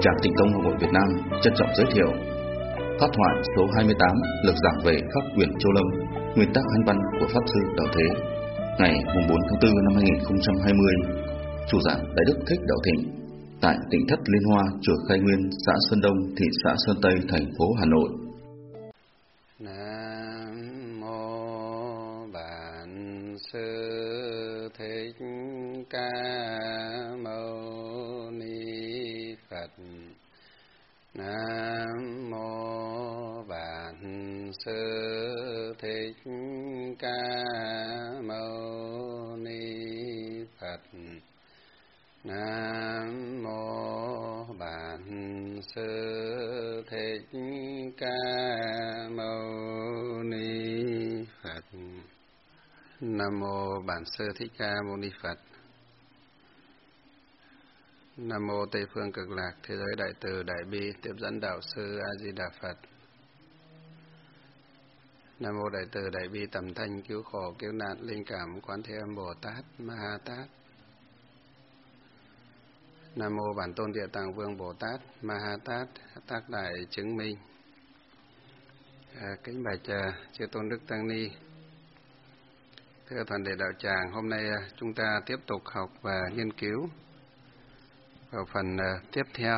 Trạm Tịnh Tông Hội Việt Nam trân trọng giới thiệu pháp thoại số 28 lược giảng về Pháp Quyền Châu Lâm, nguyên tắc hành văn của Pháp Sư Đạo Thế, ngày 4 tháng 4 năm 2020. Chủ giảng Đại Đức Thích Đạo Thịnh tại Tỉnh Thất Liên Hoa, chùa Khai Nguyên, xã Sơn Đông, thị xã Sơn Tây, thành phố Hà Nội. Nam mô Bản Sư Thích Ca Mâu Ni Phật. Nam mô Bản Sư Thích Ca Mâu Ni Phật. Nam mô Bản Sư Thích Ca Mâu Ni Phật. Nam mô Bản Sư Thích Ca Mâu Ni Phật. Nam mô Tây phương Cực Lạc Thế giới Đại Từ Đại Bi Tiếp dẫn Đạo Sư A Di Đà Phật. Nam mô Đại Từ Đại Bi Tầm Thanh Cứu Khổ Cứu Nạn Linh Cảm Quán Thế Âm Bồ Tát Ma Ha Tát. Nam mô Bản Tôn Địa Tạng Vương Bồ Tát Ma Ha Tát Tác Đại Chứng Minh. Kính bạch chư tôn đức tăng ni, thưa toàn thể đạo tràng, hôm nay chúng ta tiếp tục học và nghiên cứu vào phần tiếp theo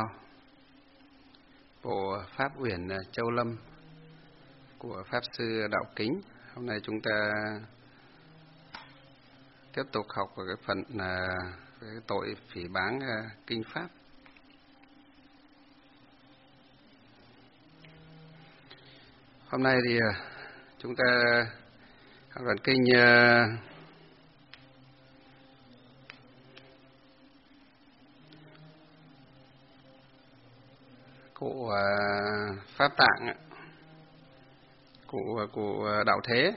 bộ Pháp Uyển Châu Lâm của Pháp Sư Đạo Kính. Hôm nay chúng ta tiếp tục học vào cái phần về tội phỉ báng kinh pháp. Hôm nay thì chúng ta học đoạn kinh của Pháp Tạng của Đạo Thế.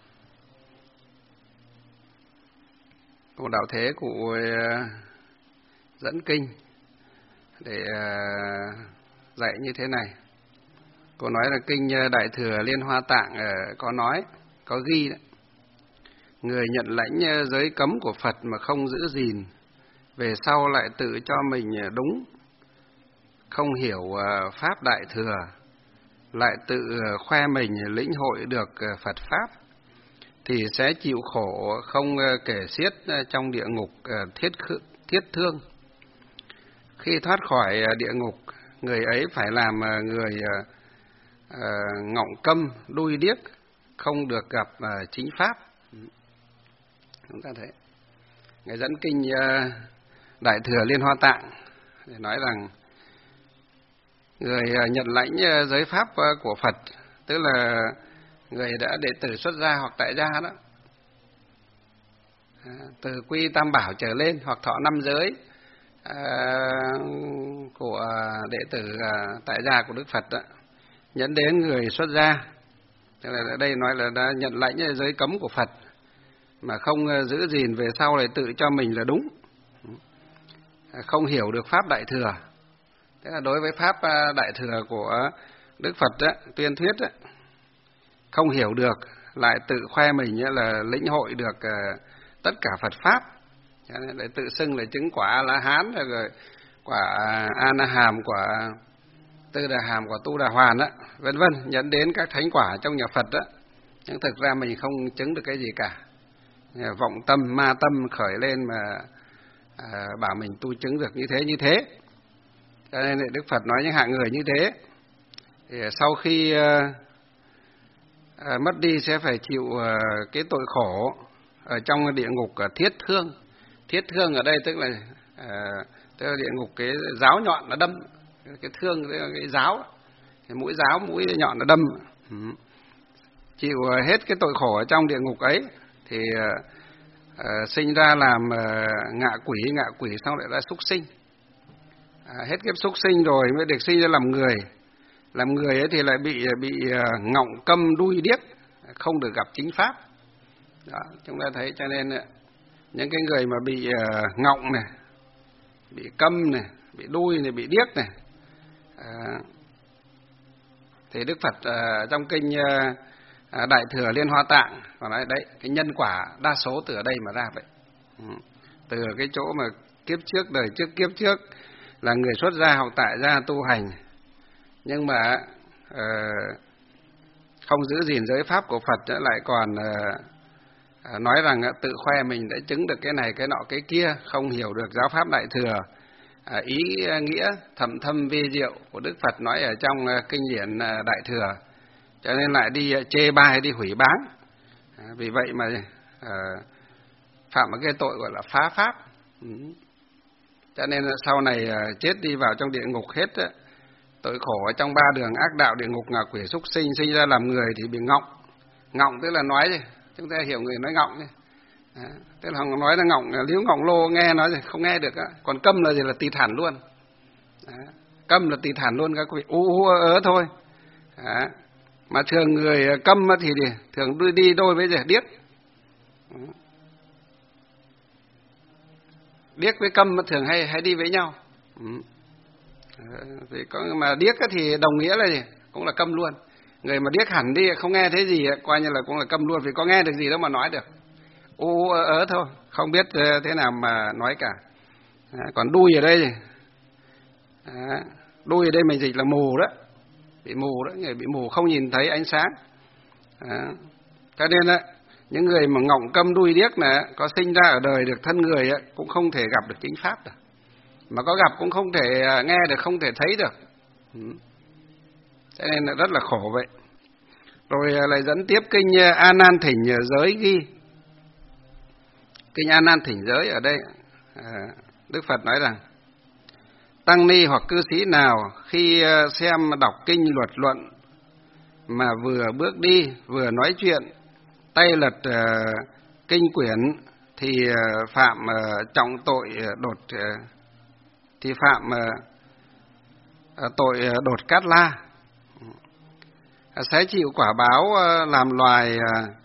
Của Đạo Thế của dẫn kinh để dạy như thế này. Cô nói là kinh Đại Thừa Liên Hoa Tạng có ghi đấy. Người nhận lãnh giới cấm của Phật mà không giữ gìn, về sau lại tự cho mình đúng, không hiểu Pháp Đại Thừa, lại tự khoe mình lĩnh hội được Phật Pháp, thì sẽ chịu khổ không kể xiết trong địa ngục thiết thương. Khi thoát khỏi địa ngục, người ấy phải làm người ngọng câm, đuôi điếc, không được gặp chính Pháp. Chúng ta thấy người dẫn kinh Đại Thừa Liên Hoa Tạng để nói rằng người nhận lãnh giới pháp của Phật, tức là người đã đệ tử xuất gia hoặc tại gia đó, từ quy tam bảo trở lên hoặc thọ năm giới của đệ tử tại gia của Đức Phật đó, nhẫn đến người xuất gia, tức là ở đây nói là đã nhận lãnh giới cấm của Phật mà không giữ gìn, về sau lại tự cho mình là đúng, không hiểu được Pháp Đại Thừa. Thế là đối với Pháp Đại Thừa của Đức Phật đó, tuyên thuyết đó, không hiểu được, lại tự khoe mình là lĩnh hội được tất cả Phật Pháp, lại tự xưng là chứng quả A-la-hán, rồi quả A-na-hàm, quả Tư Đà Hàm, quả Tu Đà Hoàn đó, vân vân, dẫn đến các thánh quả trong nhà Phật đó. Nhưng thực ra mình không chứng được cái gì cả. Vọng tâm, ma tâm khởi lên mà bảo mình tu chứng được như thế. Cho nên Đức Phật nói những hạng người như thế thì sau khi mất đi sẽ phải chịu cái tội khổ ở trong địa ngục thiết thương. Thiết thương ở đây tức là địa ngục cái giáo nhọn nó đâm, cái thương tức là cái giáo, cái mũi giáo, mũi nhọn nó đâm. Chịu hết cái tội khổ ở trong địa ngục ấy thì sinh ra làm ngạ quỷ xong lại ra súc sinh. Hết kiếp súc sinh rồi mới được sinh ra làm người. Làm người ấy thì lại bị ngọng câm đuôi điếc, không được gặp chính Pháp. Đó, chúng ta thấy, cho nên những cái người mà bị ngọng này, bị câm này, bị đuôi này, bị điếc này, thì Đức Phật trong kinh Đại Thừa Liên Hoa Tạng còn nói đấy, cái nhân quả đa số từ ở đây mà ra vậy. Từ cái chỗ mà kiếp trước, đời trước, kiếp trước là người xuất gia hoặc tại gia tu hành, nhưng mà không giữ gìn giới pháp của Phật, lại còn nói rằng tự khoe mình đã chứng được cái này cái nọ cái kia, không hiểu được giáo pháp Đại Thừa, ý nghĩa thầm thâm vi diệu của Đức Phật nói ở trong kinh điển Đại Thừa, cho nên lại đi chê bai, đi hủy báng. Vì vậy mà phạm một cái tội gọi là phá pháp. Cho nên sau này chết đi vào trong địa ngục hết, tội khổ ở trong 3 đường ác đạo, địa ngục, ngạ quỷ, súc sinh, sinh ra làm người thì bị ngọng. Ngọng tức là nói gì? Chúng ta hiểu người nói ngọng đi. Tức là nói là ngọng, liếu ngọng lô, nghe nói gì không nghe được. Còn câm là gì? Là tịt hẳn luôn. Câm là tịt hẳn luôn, các quý vị ớ thôi. Mà thường người câm thì thường đi đôi với gì? Điếc. Điếc với câm thường hay đi với nhau. Mà điếc thì đồng nghĩa là gì? Cũng là câm luôn. Người mà điếc hẳn đi không nghe thấy gì, coi như là cũng là câm luôn, vì có nghe được gì đâu mà nói được. Ớ thôi, không biết thế nào mà nói cả. Còn đuôi ở đây đuôi ở đây mình dịch là mù đó, bị mù đó, người bị mù không nhìn thấy ánh sáng. Cho nên những người mà ngọng câm đuôi điếc này có sinh ra ở đời được thân người cũng không thể gặp được chính pháp được, mà có gặp cũng không thể nghe được, không thể thấy được. Cho nên là rất là khổ vậy. Rồi lại dẫn tiếp kinh A Nan Thỉnh Giới ghi. Kinh A Nan Thỉnh Giới ở đây Đức Phật nói rằng: tăng ni hoặc cư sĩ nào khi xem đọc kinh luật luận mà vừa bước đi vừa nói chuyện, tay lật kinh quyển thì phạm trọng tội tội đột cát la, sẽ chịu quả báo làm loài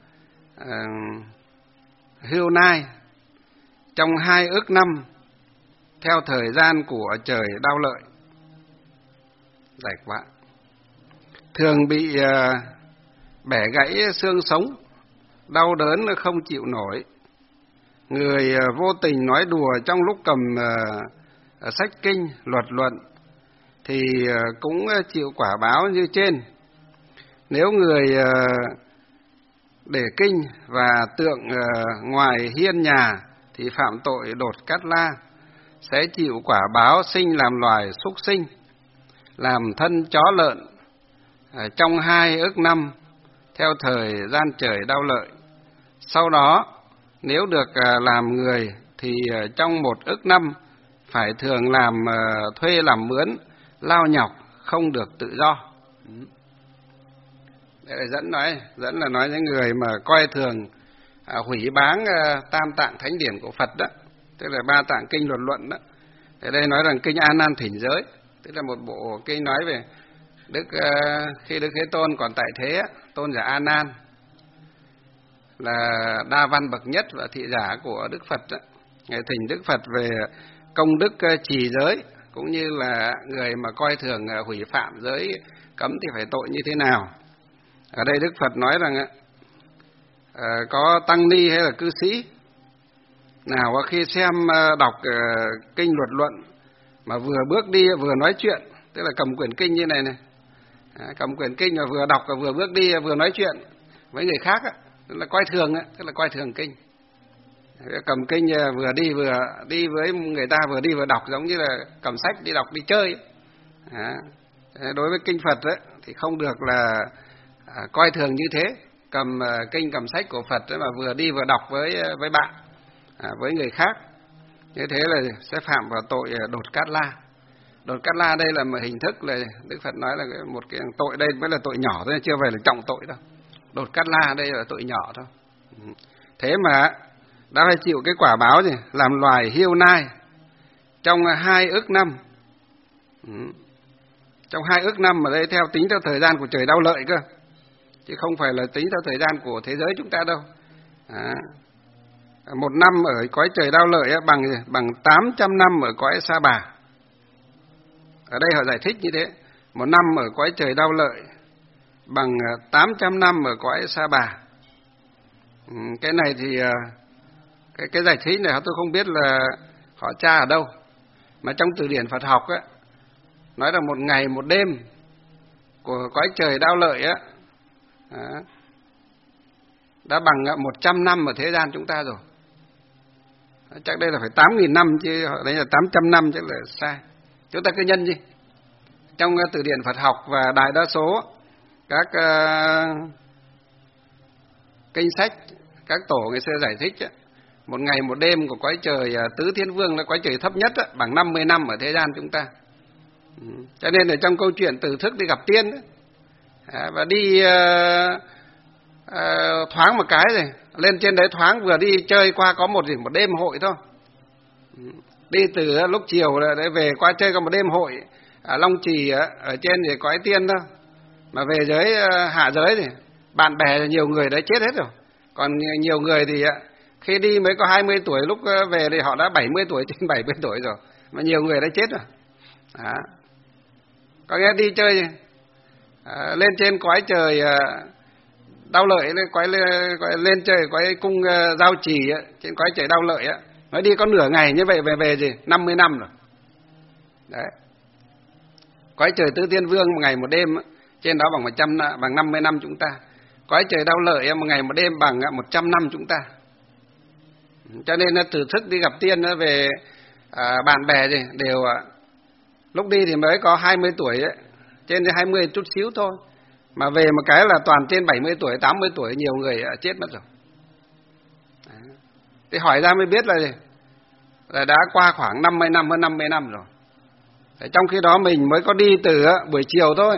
hươu nai trong 2 ức năm theo thời gian của trời đao lợi. Dài quá. Thường bị bẻ gãy xương sống, đau đớn không chịu nổi. Người vô tình nói đùa trong lúc cầm sách kinh luật luận thì cũng chịu quả báo như trên. Nếu người để kinh và tượng ngoài hiên nhà thì phạm tội đột cát la, sẽ chịu quả báo sinh làm loài súc sinh, làm thân chó lợn trong 2 ức năm theo thời gian trời đao lợi. Sau đó nếu được làm người thì trong 1 ức năm phải thường làm thuê làm mướn, lao nhọc, không được tự do. Đây là dẫn là nói những người mà coi thường hủy báng tam tạng thánh điển của Phật đó, tức là 3 tạng kinh luật luận đó. Ở đây nói rằng kinh A Nan Thỉnh Giới, tức là một bộ kinh nói về khi Đức Thế Tôn còn tại thế, tôn giả A Nan là đa văn bậc nhất và thị giả của Đức Phật đó. Ngài thỉnh Đức Phật về công đức trì giới, cũng như là người mà coi thường hủy phạm giới cấm thì phải tội như thế nào. Ở đây Đức Phật nói rằng có tăng ni hay là cư sĩ nào khi xem đọc kinh luật luận mà vừa bước đi vừa nói chuyện, tức là cầm quyển kinh như này, cầm quyển kinh và vừa đọc và vừa bước đi vừa nói chuyện với người khác, tức là coi thường, tức là coi thường kinh. Cầm kinh vừa đi với người ta, vừa đi vừa đọc, giống như là cầm sách đi đọc đi chơi. Đối với kinh Phật thì không được là coi thường như thế. Cầm kinh cầm sách của Phật mà vừa đi vừa đọc với bạn, với người khác, như thế là sẽ phạm vào tội đột cát la. Đột cát la đây là một hình thức, là Đức Phật nói là một cái tội, đây mới là tội nhỏ thôi, chưa phải là trọng tội đâu. Đột cát la đây là tội nhỏ thôi. Thế mà đã phải chịu cái quả báo gì? Làm loài hiêu nai trong 2 ức năm. Trong 2 ức năm, mà đây tính theo thời gian của trời đao lợi cơ, chứ không phải là tính theo thời gian của thế giới chúng ta đâu. 1 năm ở cõi trời đao lợi bằng 800 năm ở cõi Sa Bà. Ở đây họ giải thích như thế. 1 năm ở cõi trời đao lợi bằng 800 năm ở cõi Sa Bà. Cái này thì cái giải thích này tôi không biết là họ tra ở đâu, Mà trong từ điển Phật học á, nói là một ngày một đêm của cõi trời Đao Lợi á, đã bằng 100 năm ở thế gian chúng ta rồi. Chắc đây là phải 8.000 năm chứ, đấy là 800 năm chắc là sai. Chúng ta cứ nhân đi. Trong từ điển Phật học và đại đa số các kinh sách, các tổ ngày xưa giải thích á, một ngày một đêm của cõi trời Tứ Thiên Vương là cõi trời thấp nhất á, bằng 50 năm ở thế gian chúng ta. Cho nên ở trong câu chuyện Tử Thức đi gặp tiên ấy, và đi thoáng một cái rồi lên trên đấy thoáng vừa đi chơi qua có một đêm hội thôi. Đi từ lúc chiều để về qua chơi có một đêm hội ở Long Trì ở trên thì cõi tiên thôi, mà về dưới hạ giới thì bạn bè nhiều người đã chết hết rồi, còn nhiều người thì khi đi mới có 20 tuổi, lúc về thì họ đã 70 tuổi, trên 70 tuổi rồi, mà nhiều người đã chết rồi. Có nghĩa đi chơi lên trên cõi trời Đao Lợi, lên chơi cõi cung Giao Trì trên cõi trời Đao Lợi nói đi có nửa ngày như vậy về gì 50 năm rồi. Đấy. Cõi trời Tứ Thiên Vương một ngày một đêm trên đó bằng 50 năm chúng ta. Cõi trời Đao Lợi một ngày một đêm bằng 100 năm chúng ta. Cho nên Tử Thức đi gặp tiên về bạn bè gì đều lúc đi thì mới có 20 tuổi ấy, trên 20 chút xíu thôi, mà về một cái là toàn trên 70 tuổi, 80 tuổi, nhiều người chết mất rồi. Đấy. Thì hỏi ra mới biết là gì? Là đã qua khoảng 50 năm, hơn 50 năm rồi. Đấy, trong khi đó mình mới có đi từ buổi chiều thôi,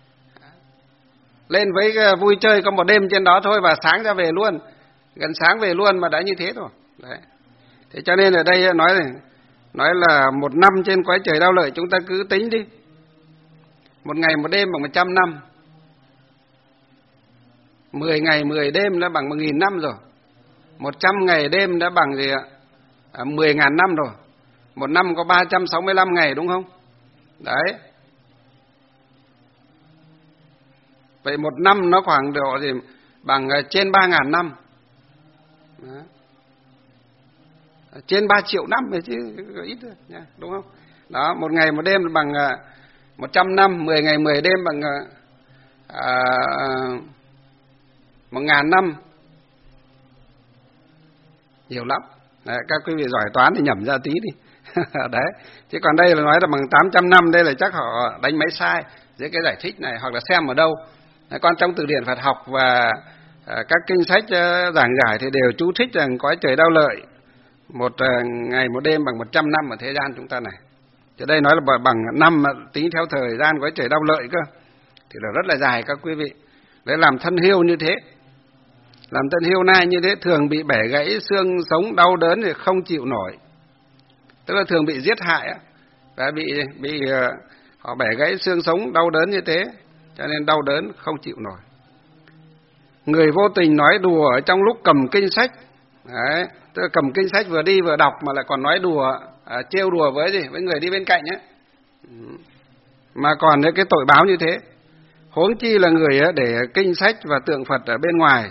lên với vui chơi có một đêm trên đó thôi, và sáng ra về luôn, gần sáng về luôn mà đã như thế rồi. Đấy. Thế cho nên ở đây nói là một năm trên cõi trời Đao Lợi chúng ta cứ tính đi, một ngày một đêm bằng 100 năm, 10 ngày 10 đêm đã bằng 1.000 năm rồi, 100 ngày đêm đã bằng gì ạ? 10.000 năm rồi. Một năm có 365 ngày đúng không? Đấy. Vậy một năm nó khoảng độ gì bằng trên 3.000 năm. Đấy. Trên 3 triệu năm rồi chứ ít thôi nha, đúng không? Đó, một ngày một đêm bằng 100 năm, 10 ngày 10 đêm bằng 1.000 năm. Nhiều lắm. Đấy, các quý vị giỏi toán thì nhẩm ra tí đi. Đấy. Chứ còn đây là nói là bằng 800 năm, đây là chắc họ đánh máy sai dưới cái giải thích này, hoặc là xem ở đâu. Đấy, còn trong từ điển Phật học và các kinh sách giảng giải thì đều chú thích rằng cõi trời Đao Lợi một ngày một đêm bằng 100 năm ở thế gian chúng ta này. Chứ đây nói là bằng năm tính theo thời gian cõi trời Đao Lợi cơ, thì là rất là dài các quý vị. Để làm thân hiêu như thế, làm thân hiêu nai như thế, thường bị bẻ gãy xương sống, đau đớn thì không chịu nổi. Tức là thường bị giết hại và bị họ bẻ gãy xương sống, đau đớn như thế, cho nên đau đớn không chịu nổi. Người vô tình nói đùa ở trong lúc cầm kinh sách. Đấy, tức là cầm kinh sách vừa đi vừa đọc mà lại còn nói đùa, trêu đùa với người đi bên cạnh ấy, mà còn cái tội báo như thế. Huống chi là người để kinh sách và tượng Phật ở bên ngoài,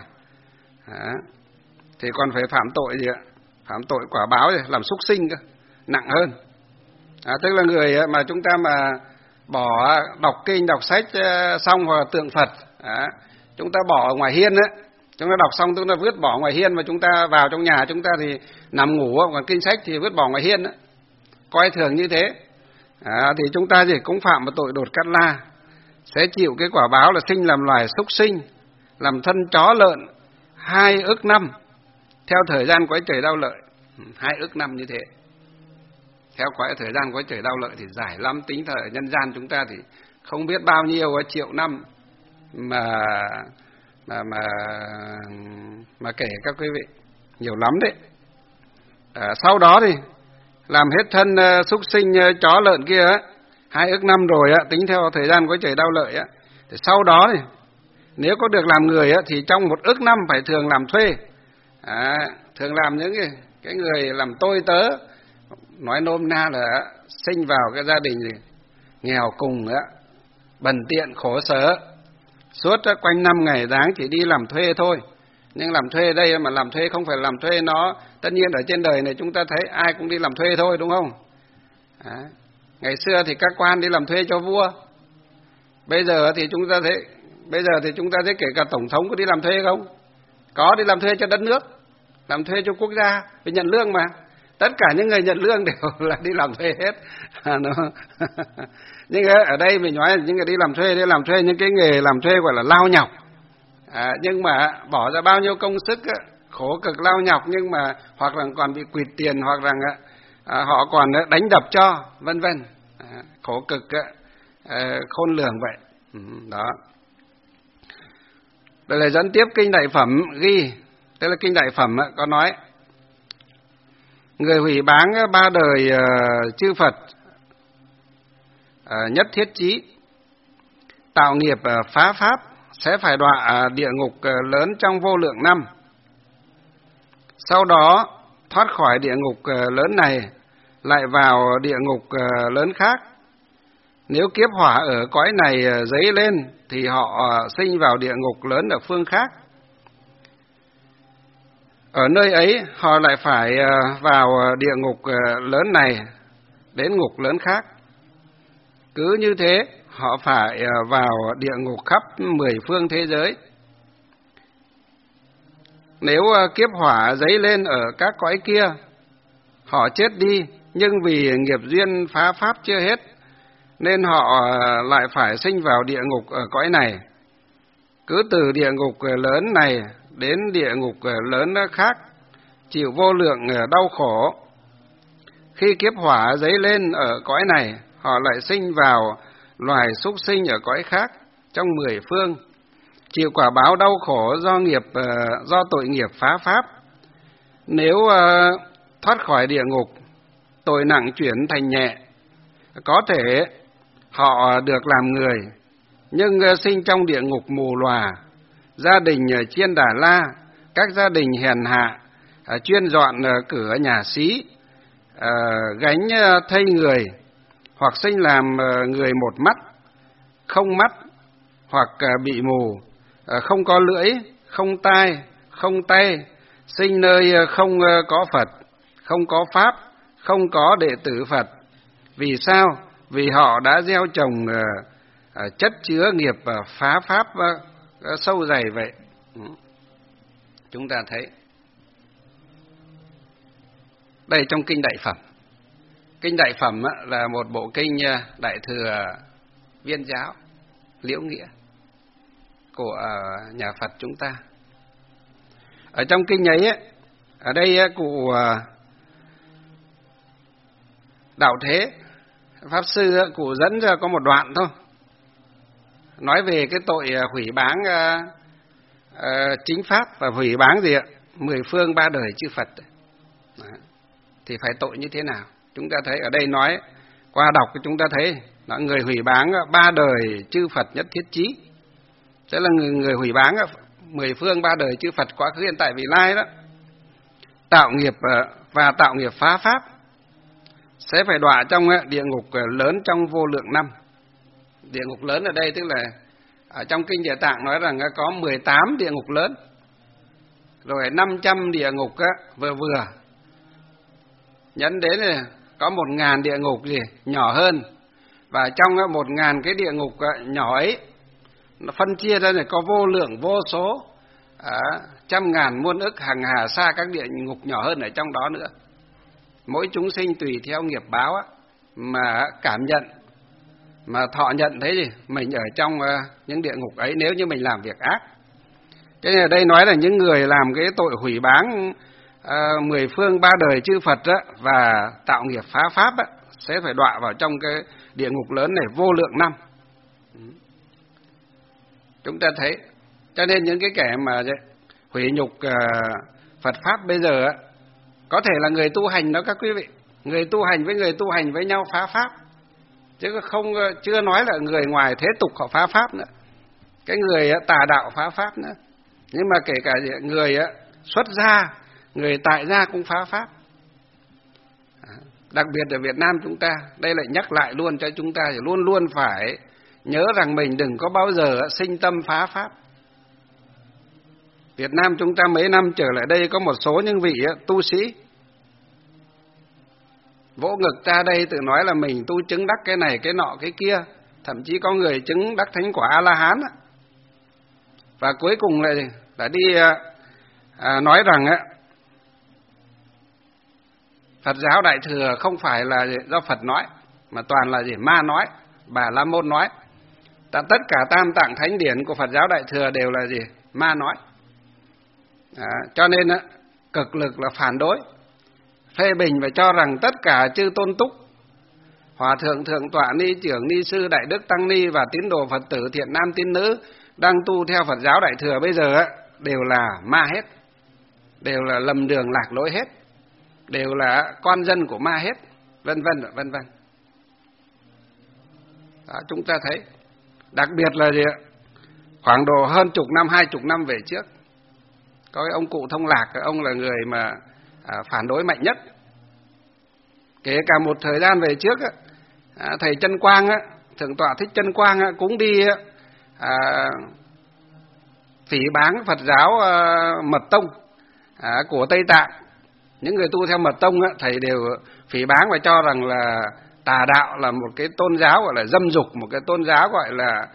thì còn phải phạm tội gì ạ? Phạm tội quả báo gì? Làm súc sinh cơ, nặng hơn. Tức là người mà chúng ta mà bỏ đọc kinh đọc sách xong hoặc là tượng Phật, chúng ta bỏ ở ngoài hiên á, chúng ta đọc xong chúng ta vứt bỏ ngoài hiên, và chúng ta vào trong nhà chúng ta thì nằm ngủ, còn kinh sách thì vứt bỏ ngoài hiên á, coi thường như thế, thì chúng ta thì cũng phạm một tội đột cát la, sẽ chịu cái quả báo là sinh làm loài súc sinh, làm thân chó lợn 2 ức năm theo thời gian cõi trời Đao Lợi. 2 ức năm như thế theo thời gian cõi trời Đao Lợi thì dài lắm, tính thời nhân gian chúng ta thì không biết bao nhiêu triệu năm mà kể các quý vị, nhiều lắm đấy. Sau đó thì làm hết thân súc sinh chó lợn kia 2 ức năm rồi tính theo thời gian cõi trời Đao Lợi thì sau đó thì nếu có được làm người thì trong 1 ức năm phải thường làm thuê, thường làm những cái người làm tôi tớ, nói nôm na là sinh vào cái gia đình gì nghèo cùng bần tiện khổ sở, suốt quanh năm ngày tháng chỉ đi làm thuê thôi. Nhưng làm thuê đây mà làm thuê không phải làm thuê nó, tất nhiên ở trên đời này chúng ta thấy ai cũng đi làm thuê thôi, đúng không? Đấy. Ngày xưa thì các quan đi làm thuê cho vua. Bây giờ thì chúng ta thấy kể cả tổng thống có đi làm thuê không? Có, đi làm thuê cho đất nước, làm thuê cho quốc gia, vì nhận lương mà. Tất cả những người nhận lương đều là đi làm thuê hết. Nhưng ở đây mình nói là những người đi làm thuê những cái nghề làm thuê gọi là lao nhọc. Nhưng mà bỏ ra bao nhiêu công sức, khổ cực lao nhọc, nhưng mà hoặc là còn bị quỵt tiền, hoặc là họ còn đánh đập cho, vân vân. Khổ cực khôn lường vậy. Đó. Đây là dẫn tiếp kinh Đại Phẩm ghi, tức là kinh Đại Phẩm có nói: người hủy báng ba đời chư Phật nhất thiết chí, tạo nghiệp phá pháp, sẽ phải đọa địa ngục lớn trong vô lượng năm. Sau đó thoát khỏi địa ngục lớn này, lại vào địa ngục lớn khác. Nếu kiếp hỏa ở cõi này dấy lên thì họ sinh vào địa ngục lớn ở phương khác. Ở nơi ấy họ lại phải vào địa ngục lớn này đến ngục lớn khác. Cứ như thế họ phải vào địa ngục khắp 10 phương thế giới. Nếu kiếp hỏa dấy lên ở các cõi kia, họ chết đi, nhưng vì nghiệp duyên phá pháp chưa hết, nên họ lại phải sinh vào địa ngục ở cõi này. Cứ từ địa ngục lớn này đến địa ngục lớn khác, chịu vô lượng đau khổ. Khi kiếp hỏa dấy lên ở cõi này, họ lại sinh vào loài súc sinh ở cõi khác trong 10 phương, chịu quả báo đau khổ do tội nghiệp phá pháp. Nếu thoát khỏi địa ngục, tội nặng chuyển thành nhẹ, có thể họ được làm người, nhưng sinh trong địa ngục mù lòa, gia đình chiên đà la, các gia đình hèn hạ, chuyên dọn cửa nhà xí, gánh thây người, hoặc sinh làm người một mắt, không mắt, hoặc bị mù, không có lưỡi, không tai, không tay, sinh nơi không có Phật, không có Pháp, không có đệ tử Phật. Vì sao? Vì họ đã gieo trồng chất chứa nghiệp phá pháp sâu dày vậy. Chúng ta thấy đây trong kinh Đại Phẩm. Kinh Đại Phẩm là một bộ kinh Đại Thừa Viên Giáo Liễu Nghĩa của nhà Phật chúng ta. Ở trong kinh ấy, ở đây cụ Đạo Thế Pháp Sư cụ dẫn ra có một đoạn thôi, nói về cái tội hủy báng chính pháp và hủy báng gì ạ? 10 phương ba đời chư Phật. Đó. Thì phải tội như thế nào? Chúng ta thấy ở đây nói, qua đọc chúng ta thấy là người hủy báng ba đời chư Phật nhất thiết chí. Tức là người hủy báng 10 phương ba đời chư Phật quá khứ hiện tại vị lai đó, tạo nghiệp và tạo nghiệp phá pháp, sẽ phải đọa trong địa ngục lớn trong vô lượng năm. Địa ngục lớn ở đây tức là ở trong kinh Địa Tạng nói rằng có 18 địa ngục lớn, rồi 500 địa ngục vừa vừa, nhấn đến là có 1.000 địa ngục nhỏ hơn, và trong 1.000 cái địa ngục nhỏ ấy nó phân chia ra là có vô lượng vô số, trăm ngàn muôn ức hàng hà sa các địa ngục nhỏ hơn ở trong đó nữa. Mỗi chúng sinh tùy theo nghiệp báo mà cảm nhận, mà thọ nhận thấy gì mình ở trong những địa ngục ấy nếu như mình làm việc ác. Thế nên ở đây nói là những người làm cái tội hủy báng 10 phương ba đời chư Phật và tạo nghiệp phá pháp sẽ phải đọa vào trong cái địa ngục lớn này vô lượng năm. Chúng ta thấy, cho nên những cái kẻ mà hủy nhục Phật pháp bây giờ có thể là người tu hành đó các quý vị, người tu hành với nhau phá pháp, chứ không chưa nói là người ngoài thế tục họ phá pháp nữa, cái người tà đạo phá pháp nữa, nhưng mà kể cả người xuất gia, người tại gia cũng phá pháp. Đặc biệt ở Việt Nam chúng ta, đây lại nhắc lại luôn cho chúng ta luôn luôn phải nhớ rằng mình đừng có bao giờ sinh tâm phá pháp. Việt Nam chúng ta mấy năm trở lại đây có một số những vị tu sĩ vỗ ngực ra đây tự nói là mình tu chứng đắc cái này cái nọ cái kia, thậm chí có người chứng đắc thánh quả A-la-hán. Và cuối cùng là đi nói rằng Phật giáo Đại Thừa không phải là do Phật nói, mà toàn là ma nói, Bà La Môn nói. Tất cả tam tạng thánh điển của Phật giáo Đại Thừa đều là ma nói. Cho nên cực lực là phản đối, phê bình và cho rằng tất cả chư tôn túc, hòa thượng, thượng tọa, ni trưởng, ni sư, đại đức, tăng ni và tín đồ Phật tử thiện nam tín nữ đang tu theo Phật giáo Đại Thừa bây giờ đều là ma hết, đều là lầm đường lạc lối hết, đều là con dân của ma hết, vân vân vân vân. Chúng ta thấy, đặc biệt là khoảng độ hơn chục năm, 20 năm về trước, có cái ông cụ Thông Lạc, ông là người mà phản đối mạnh nhất. Kể cả một thời gian về trước thầy Chân Quang, thượng tọa Thích Chân Quang cũng đi phỉ báng Phật giáo Mật Tông của Tây Tạng. Những người tu theo Mật Tông thầy đều phỉ báng và cho rằng là tà đạo, là một cái tôn giáo gọi là dâm dục, một cái tôn giáo gọi là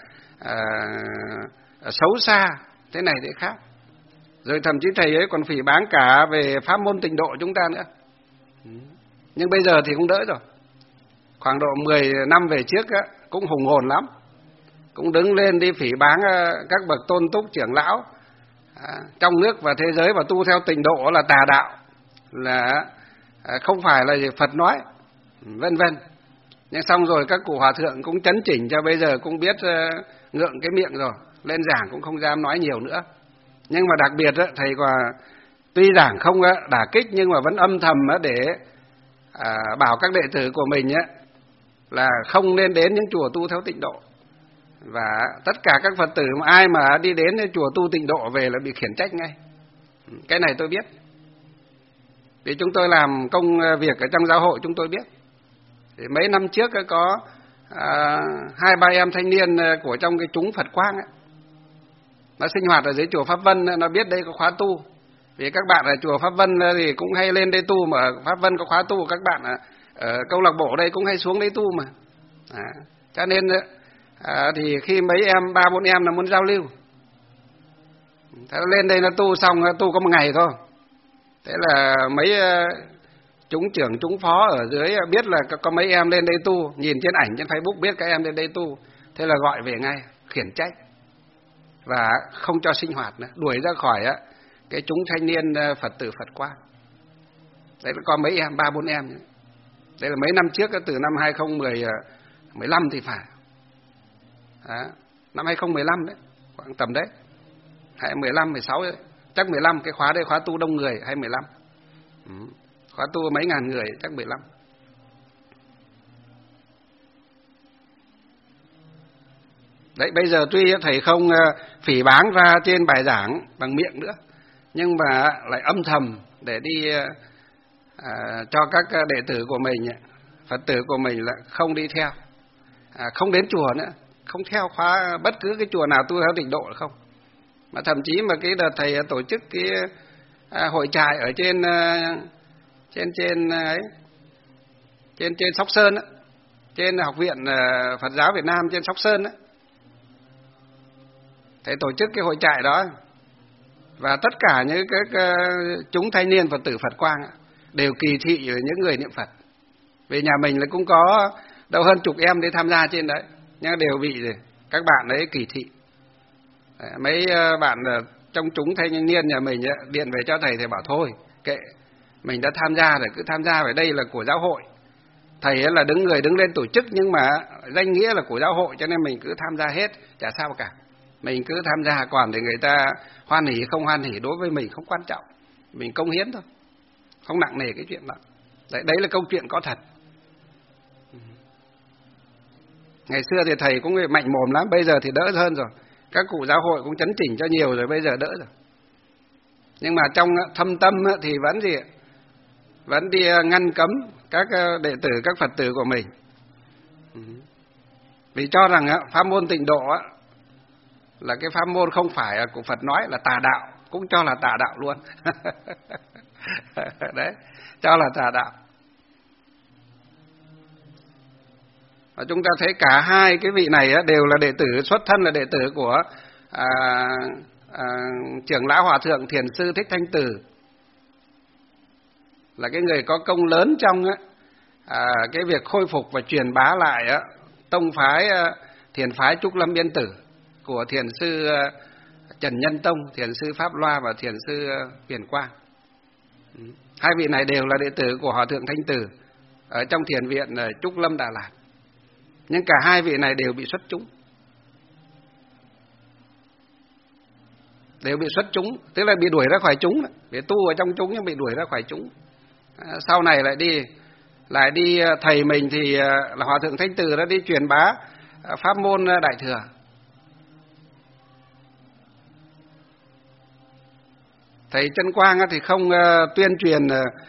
xấu xa, thế này thế khác. Rồi thậm chí thầy ấy còn phỉ báng cả về pháp môn tịnh độ chúng ta nữa. Nhưng bây giờ thì cũng đỡ rồi. Khoảng độ 10 năm về trước cũng hùng hồn lắm, cũng đứng lên đi phỉ báng các bậc tôn túc trưởng lão trong nước và thế giới, và tu theo tịnh độ là tà đạo, là không phải là Phật nói, vân vân. Nhưng xong rồi các cụ hòa thượng cũng chấn chỉnh cho bây giờ cũng biết ngượng cái miệng rồi, lên giảng cũng không dám nói nhiều nữa. Nhưng mà đặc biệt thầy tuy giảng không đả kích nhưng mà vẫn âm thầm để bảo các đệ tử của mình là không nên đến những chùa tu theo tịnh độ. Và tất cả các Phật tử mà ai mà đi đến chùa tu tịnh độ về là bị khiển trách ngay. Cái này tôi biết, vì chúng tôi làm công việc ở trong giáo hội chúng tôi biết. Thì mấy năm trước có 2-3 em thanh niên của trong cái chúng Phật Quang nó sinh hoạt ở dưới chùa Pháp Vân, nó biết đây có khóa tu. Vì các bạn ở chùa Pháp Vân thì cũng hay lên đây tu, mà ở Pháp Vân có khóa tu, các bạn ở câu lạc bộ đây cũng hay xuống đây tu mà. Cho nên thì khi mấy em, 3-4 em là muốn giao lưu, thế lên đây nó tu xong, tu có một ngày thôi. Thế là mấy chúng trưởng, chúng phó ở dưới biết là có mấy em lên đây tu, nhìn trên ảnh trên Facebook biết các em lên đây tu, thế là gọi về ngay, khiển trách và không cho sinh hoạt nữa, đuổi ra khỏi cái chúng thanh niên Phật tử Phật Quang. Đấy là có mấy em, 3-4 em. Đây là mấy năm trước, từ năm 2015 thì phải. Năm 2015 đấy, khoảng tầm đấy. 2015, 16 đấy. Chắc 15, cái khóa đây khóa tu đông người, 2015. Khóa tu mấy ngàn người, chắc 15. Đấy, bây giờ tuy thầy không phỉ báng ra trên bài giảng bằng miệng nữa, nhưng mà lại âm thầm để đi cho các đệ tử của mình, Phật tử của mình là không đi theo, không đến chùa nữa, không theo khóa bất cứ cái chùa nào tu theo tịnh độ là không. Mà thậm chí mà cái đợt thầy tổ chức cái hội trại ở trên Sóc Sơn, trên Học viện Phật giáo Việt Nam trên Sóc Sơn, thầy tổ chức cái hội trại đó, và tất cả những các chúng thanh niên Phật tử Phật Quang đều kỳ thị những người niệm Phật. Vì nhà mình là cũng có đâu hơn chục em đi tham gia trên đấy, nhưng đều bị các bạn ấy kỳ thị. Mấy bạn trong chúng thanh niên nhà mình điện về cho thầy, thầy bảo thôi kệ, mình đã tham gia rồi, cứ tham gia, ở đây là của giáo hội. Thầy là đứng lên tổ chức, nhưng mà danh nghĩa là của giáo hội, cho nên mình cứ tham gia hết, chả sao cả. Mình cứ tham gia, còn để người ta hoan hỉ không hoan hỉ đối với mình không quan trọng, mình cống hiến thôi, không nặng nề cái chuyện đó. Đấy là câu chuyện có thật. Ngày xưa thì thầy cũng mạnh mồm lắm, bây giờ thì đỡ hơn rồi. Các cụ giáo hội cũng chấn chỉnh cho nhiều rồi, bây giờ đỡ rồi. Nhưng mà trong thâm tâm thì vẫn đi ngăn cấm các đệ tử, các Phật tử của mình. Vì cho rằng pháp môn tịnh độ là cái pháp môn không phải của Phật nói, là tà đạo, cũng cho là tà đạo luôn. Đấy, cho là tà đạo. Và chúng ta thấy cả hai cái vị này đều là đệ tử, xuất thân là đệ tử của trưởng lão Hòa thượng Thiền sư Thích Thanh Từ, là cái người có công lớn trong cái việc khôi phục và truyền bá lại tông phái thiền phái Trúc Lâm Yên Tử của thiền sư Trần Nhân Tông, thiền sư Pháp Loa và thiền sư Huyền Quang. Hai vị này đều là đệ tử của Hòa thượng Thanh Từ ở trong thiền viện Trúc Lâm Đà Lạt. Nhưng cả hai vị này đều bị xuất chúng. Đều bị xuất chúng, tức là bị đuổi ra khỏi chúng, bị tu ở trong chúng nhưng bị đuổi ra khỏi chúng. Sau này lại đi thầy mình thì là Hòa thượng Thanh Từ đã đi truyền bá pháp môn Đại Thừa. Thầy Trân Quang thì không tuyên truyền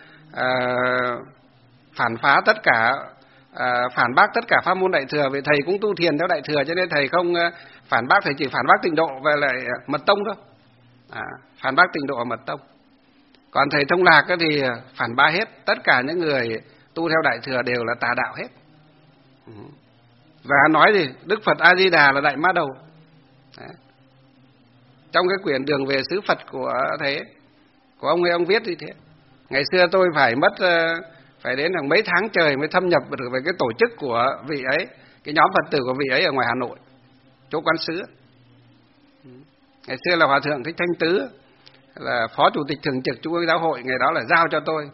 phản phá tất cả, phản bác tất cả pháp môn Đại Thừa, vì thầy cũng tu thiền theo Đại Thừa, cho nên thầy không phản bác, thầy chỉ phản bác Tịnh Độ và lại Mật Tông thôi. Phản bác Tịnh Độ và Mật Tông. Còn thầy Thông Lạc thì phản bác hết, tất cả những người tu theo Đại Thừa đều là tà đạo hết. Và nói gì Đức Phật A Di Đà là Đại Ma Đầu. Đấy. Trong cái quyển Đường về xứ Phật của thầy của ông ấy, ông viết như thế. Ngày xưa tôi phải đến hàng mấy tháng trời mới thâm nhập được về cái tổ chức của vị ấy, cái nhóm Phật tử của vị ấy ở ngoài Hà Nội, chỗ Quán Sứ. Ngày xưa là Hòa thượng Thích Thanh Tứ, là Phó Chủ tịch Thường trực Trung ương Giáo hội, ngày đó là giao cho tôi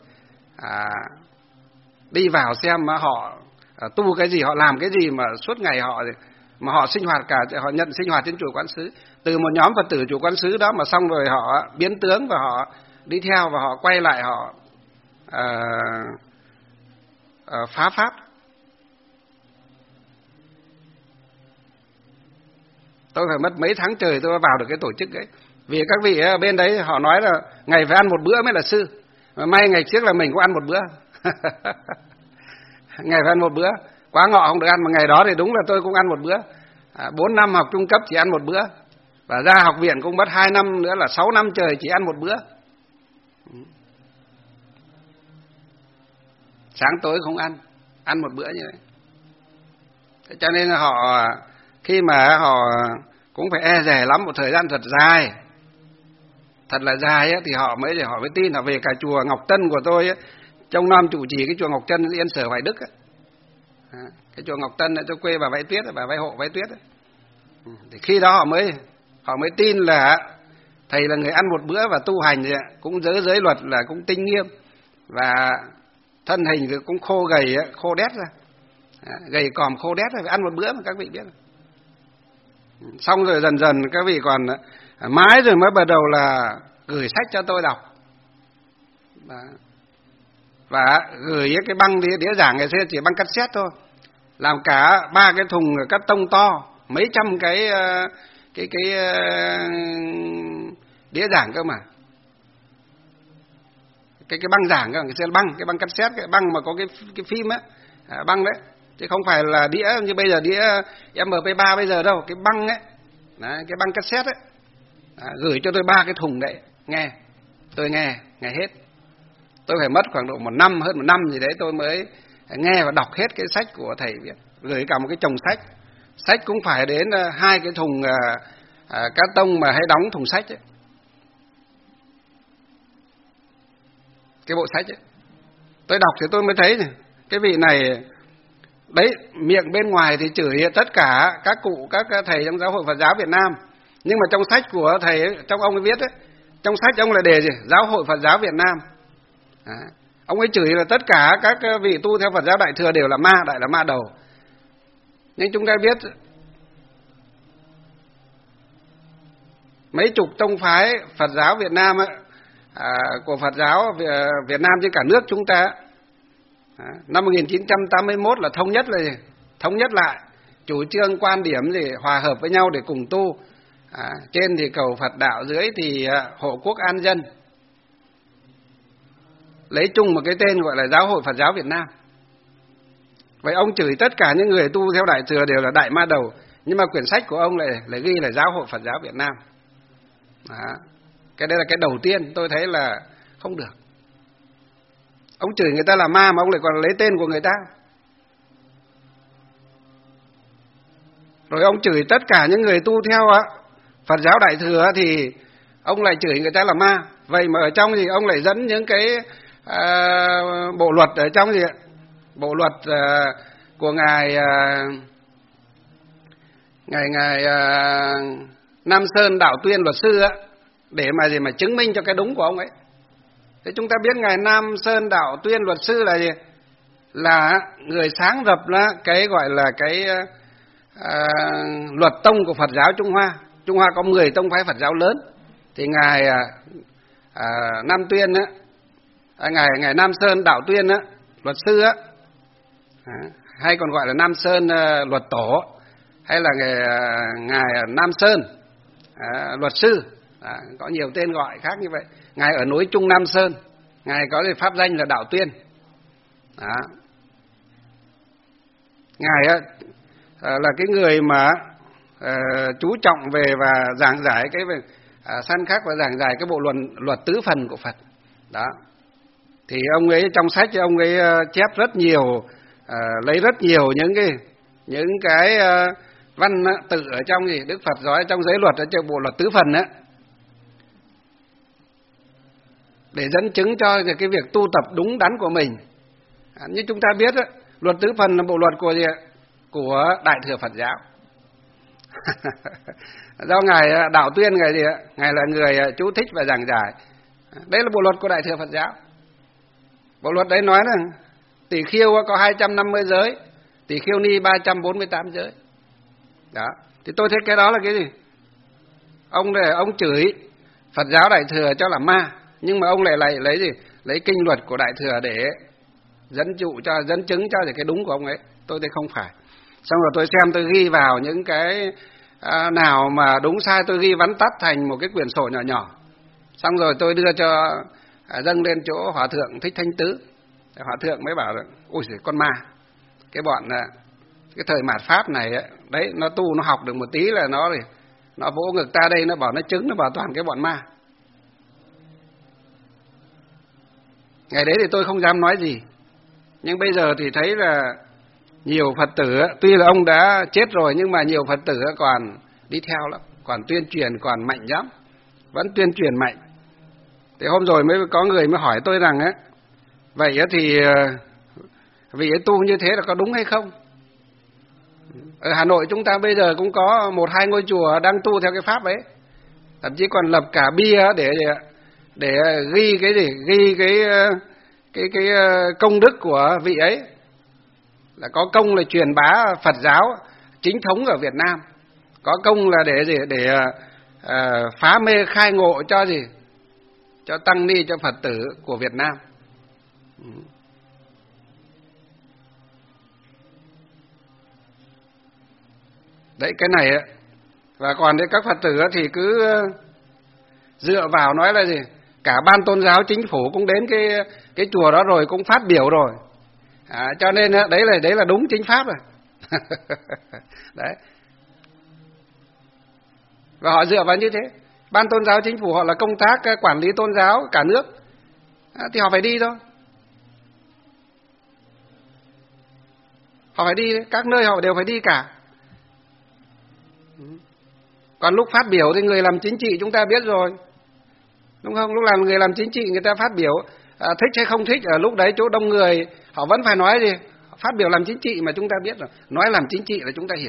đi vào xem mà họ tu cái gì, họ làm cái gì mà suốt ngày họ sinh hoạt họ nhận sinh hoạt trên chùa Quán Sứ. Từ một nhóm Phật tử chùa Quán Sứ đó mà xong rồi họ biến tướng và họ đi theo và họ quay lại họ phá pháp. Tôi phải mất mấy tháng trời tôi mới vào được cái tổ chức ấy. Vì các vị ở bên đấy họ nói là ngày phải ăn một bữa mới là sư. Mà may ngày trước là mình cũng ăn một bữa. Ngày phải ăn một bữa. Quá ngọ không được ăn, mà ngày đó thì đúng là tôi cũng ăn một bữa. 4 năm học trung cấp chỉ ăn một bữa. Và ra học viện cũng mất 2 năm nữa là 6 năm trời chỉ ăn một bữa. Sáng tối không ăn một bữa như vậy. Thế cho nên là khi mà họ cũng phải e dè lắm một thời gian thật dài, thật là dài ấy, thì họ mới tin. Họ về cả chùa Ngọc Tân của tôi ấy, trong Nam chủ trì cái chùa Ngọc Tân Yên Sở Hoài Đức ấy. Cái chùa Ngọc Tân ở chỗ quê bà Váy Tuyết, bà Váy Hộ Váy Tuyết ấy. Thì khi đó họ mới tin là thầy là người ăn một bữa và tu hành cũng giới luật là cũng tinh nghiêm, và thân hình thì cũng khô gầy, khô đét ra, gầy còm khô đét ra, phải ăn một bữa mà các vị biết. Xong rồi dần dần các vị còn mãi rồi mới bắt đầu là gửi sách cho tôi đọc. Và gửi cái băng đĩa giảng ngày xưa chỉ băng cassette thôi, làm cả 3 cái thùng cắt tông to, mấy trăm cái đĩa giảng cơ mà. Cái băng giảng cơ, ngày xưa cái băng cassette, cái băng mà có cái phim á, băng đấy, chứ không phải là đĩa như bây giờ, đĩa MP3 bây giờ đâu, cái băng ấy, đấy, cái băng cassette ấy. Gửi cho tôi 3 cái thùng đấy, tôi nghe hết. Tôi phải mất khoảng độ hơn một năm gì đấy tôi mới nghe và đọc hết cái sách của thầy viết. Gửi cả một cái chồng sách cũng phải đến 2 cái thùng cát tông mà hay đóng thùng sách ấy. Cái bộ sách ấy, tôi đọc thì tôi mới thấy cái vị này đấy, miệng bên ngoài thì chửi tất cả các cụ, các thầy trong Giáo hội Phật giáo Việt Nam, nhưng mà trong sách của thầy ấy, trong ông ấy viết ấy, trong sách ông là đề gì? Giáo hội Phật giáo Việt Nam. Ông ấy chửi là tất cả các vị tu theo Phật giáo Đại Thừa đều là ma, đại là ma đầu. Nhưng chúng ta biết mấy chục tông phái Phật giáo Việt Nam ấy, của Phật giáo Việt Nam trên cả nước chúng ta, năm 1981 là thống nhất lại chủ trương quan điểm gì hòa hợp với nhau để cùng tu. Trên thì cầu Phật đạo, dưới thì hộ quốc an dân, lấy chung một cái tên gọi là Giáo hội Phật giáo Việt Nam. Vậy ông chửi tất cả những người tu theo Đại Thừa đều là đại ma đầu, nhưng mà quyển sách của ông lại ghi là Giáo hội Phật giáo Việt Nam. Cái đây là cái đầu tiên tôi thấy là không được. Ông chửi người ta là ma mà ông lại còn lấy tên của người ta. Rồi ông chửi tất cả những người tu theo Phật giáo Đại Thừa thì ông lại chửi người ta là ma. Vậy mà ở trong thì ông lại dẫn những cái bộ luật ở trong gì ạ? Bộ luật của ngài Nam Sơn Đạo Tuyên luật sư để mà chứng minh cho cái đúng của ông ấy. Thế chúng ta biết ngài Nam Sơn Đạo Tuyên luật sư là gì? Là người sáng lập ra cái gọi là cái luật tông của Phật giáo Trung Hoa. Trung Hoa có 10 tông phái Phật giáo lớn. Thì ngài Nam Tuyên ngài Nam Sơn Đạo Tuyên luật sư hay còn gọi là Nam Sơn luật tổ, hay là ngài Nam Sơn luật sư, có nhiều tên gọi khác như vậy. Ngài ở núi Trung Nam Sơn, ngài có pháp danh là Đạo Tuyên. Ngài là cái người mà chú trọng về và giảng giải cái săn khắc và giảng giải cái bộ luật tứ phần của Phật. Đó. Thì ông ấy trong sách ông ấy chép rất nhiều, lấy rất nhiều những cái văn tự ở trong gì Đức Phật nói trong giới luật, ở trong bộ luật tứ phần để dẫn chứng cho cái việc tu tập đúng đắn của mình. Như chúng ta biết luật tứ phần là bộ luật của gì ạ? Của Đại Thừa Phật giáo. Do ngài Đạo Tuyên ngài gì ạ? Ngài là người chú thích và giảng giải. Đấy là bộ luật của Đại Thừa Phật giáo. Bộ luật đấy nói là Tỷ Khiêu có 250 giới, Tỷ Khiêu Ni 348 giới. Đó. Thì tôi thấy cái đó là cái gì? Ông chửi Phật giáo Đại Thừa cho là ma, nhưng mà ông lại lấy gì? Lấy kinh luật của Đại Thừa để dẫn chứng cho cái đúng của ông ấy. Tôi thấy không phải. Xong rồi tôi xem, tôi ghi vào những cái nào mà đúng sai tôi ghi vắn tắt thành một cái quyển sổ nhỏ nhỏ. Xong rồi tôi đưa cho dâng lên chỗ Hòa Thượng Thích Thanh Tứ. Hòa Thượng mới bảo là ôi giời, con ma. Cái cái thời mạt Pháp này đấy, nó tu nó học được một tí là nó vỗ ngực ta đây, nó bảo nó chứng, nó bảo toàn cái bọn ma. Ngày đấy thì tôi không dám nói gì. Nhưng bây giờ thì thấy là nhiều Phật tử, tuy là ông đã chết rồi nhưng mà nhiều Phật tử còn đi theo lắm, còn tuyên truyền, còn mạnh lắm, vẫn tuyên truyền mạnh. Thì hôm rồi mới có người mới hỏi tôi rằng vậy thì vị ấy tu như thế là có đúng hay không? Ở Hà Nội chúng ta bây giờ cũng có 1-2 ngôi chùa đang tu theo cái pháp ấy, thậm chí còn lập cả bia để ghi cái gì, ghi cái công đức của vị ấy, là có công là truyền bá Phật giáo chính thống ở Việt Nam, có công là để phá mê khai ngộ cho gì, cho tăng ni, cho Phật tử của Việt Nam. Đấy, cái này và còn đấy, các Phật tử thì cứ dựa vào nói là gì, cả ban tôn giáo chính phủ cũng đến cái chùa đó rồi, cũng phát biểu rồi, cho nên đấy là đúng chính pháp rồi. Đấy. Và họ dựa vào như thế. Ban tôn giáo chính phủ họ là công tác quản lý tôn giáo cả nước, thì họ phải đi thôi. Họ phải đi, các nơi họ đều phải đi cả. Còn lúc phát biểu thì người làm chính trị chúng ta biết rồi, đúng không? Lúc làm người làm chính trị người ta phát biểu thích hay không thích, ở lúc đấy chỗ đông người họ vẫn phải nói gì, phát biểu làm chính trị mà chúng ta biết rồi, nói làm chính trị là chúng ta hiểu.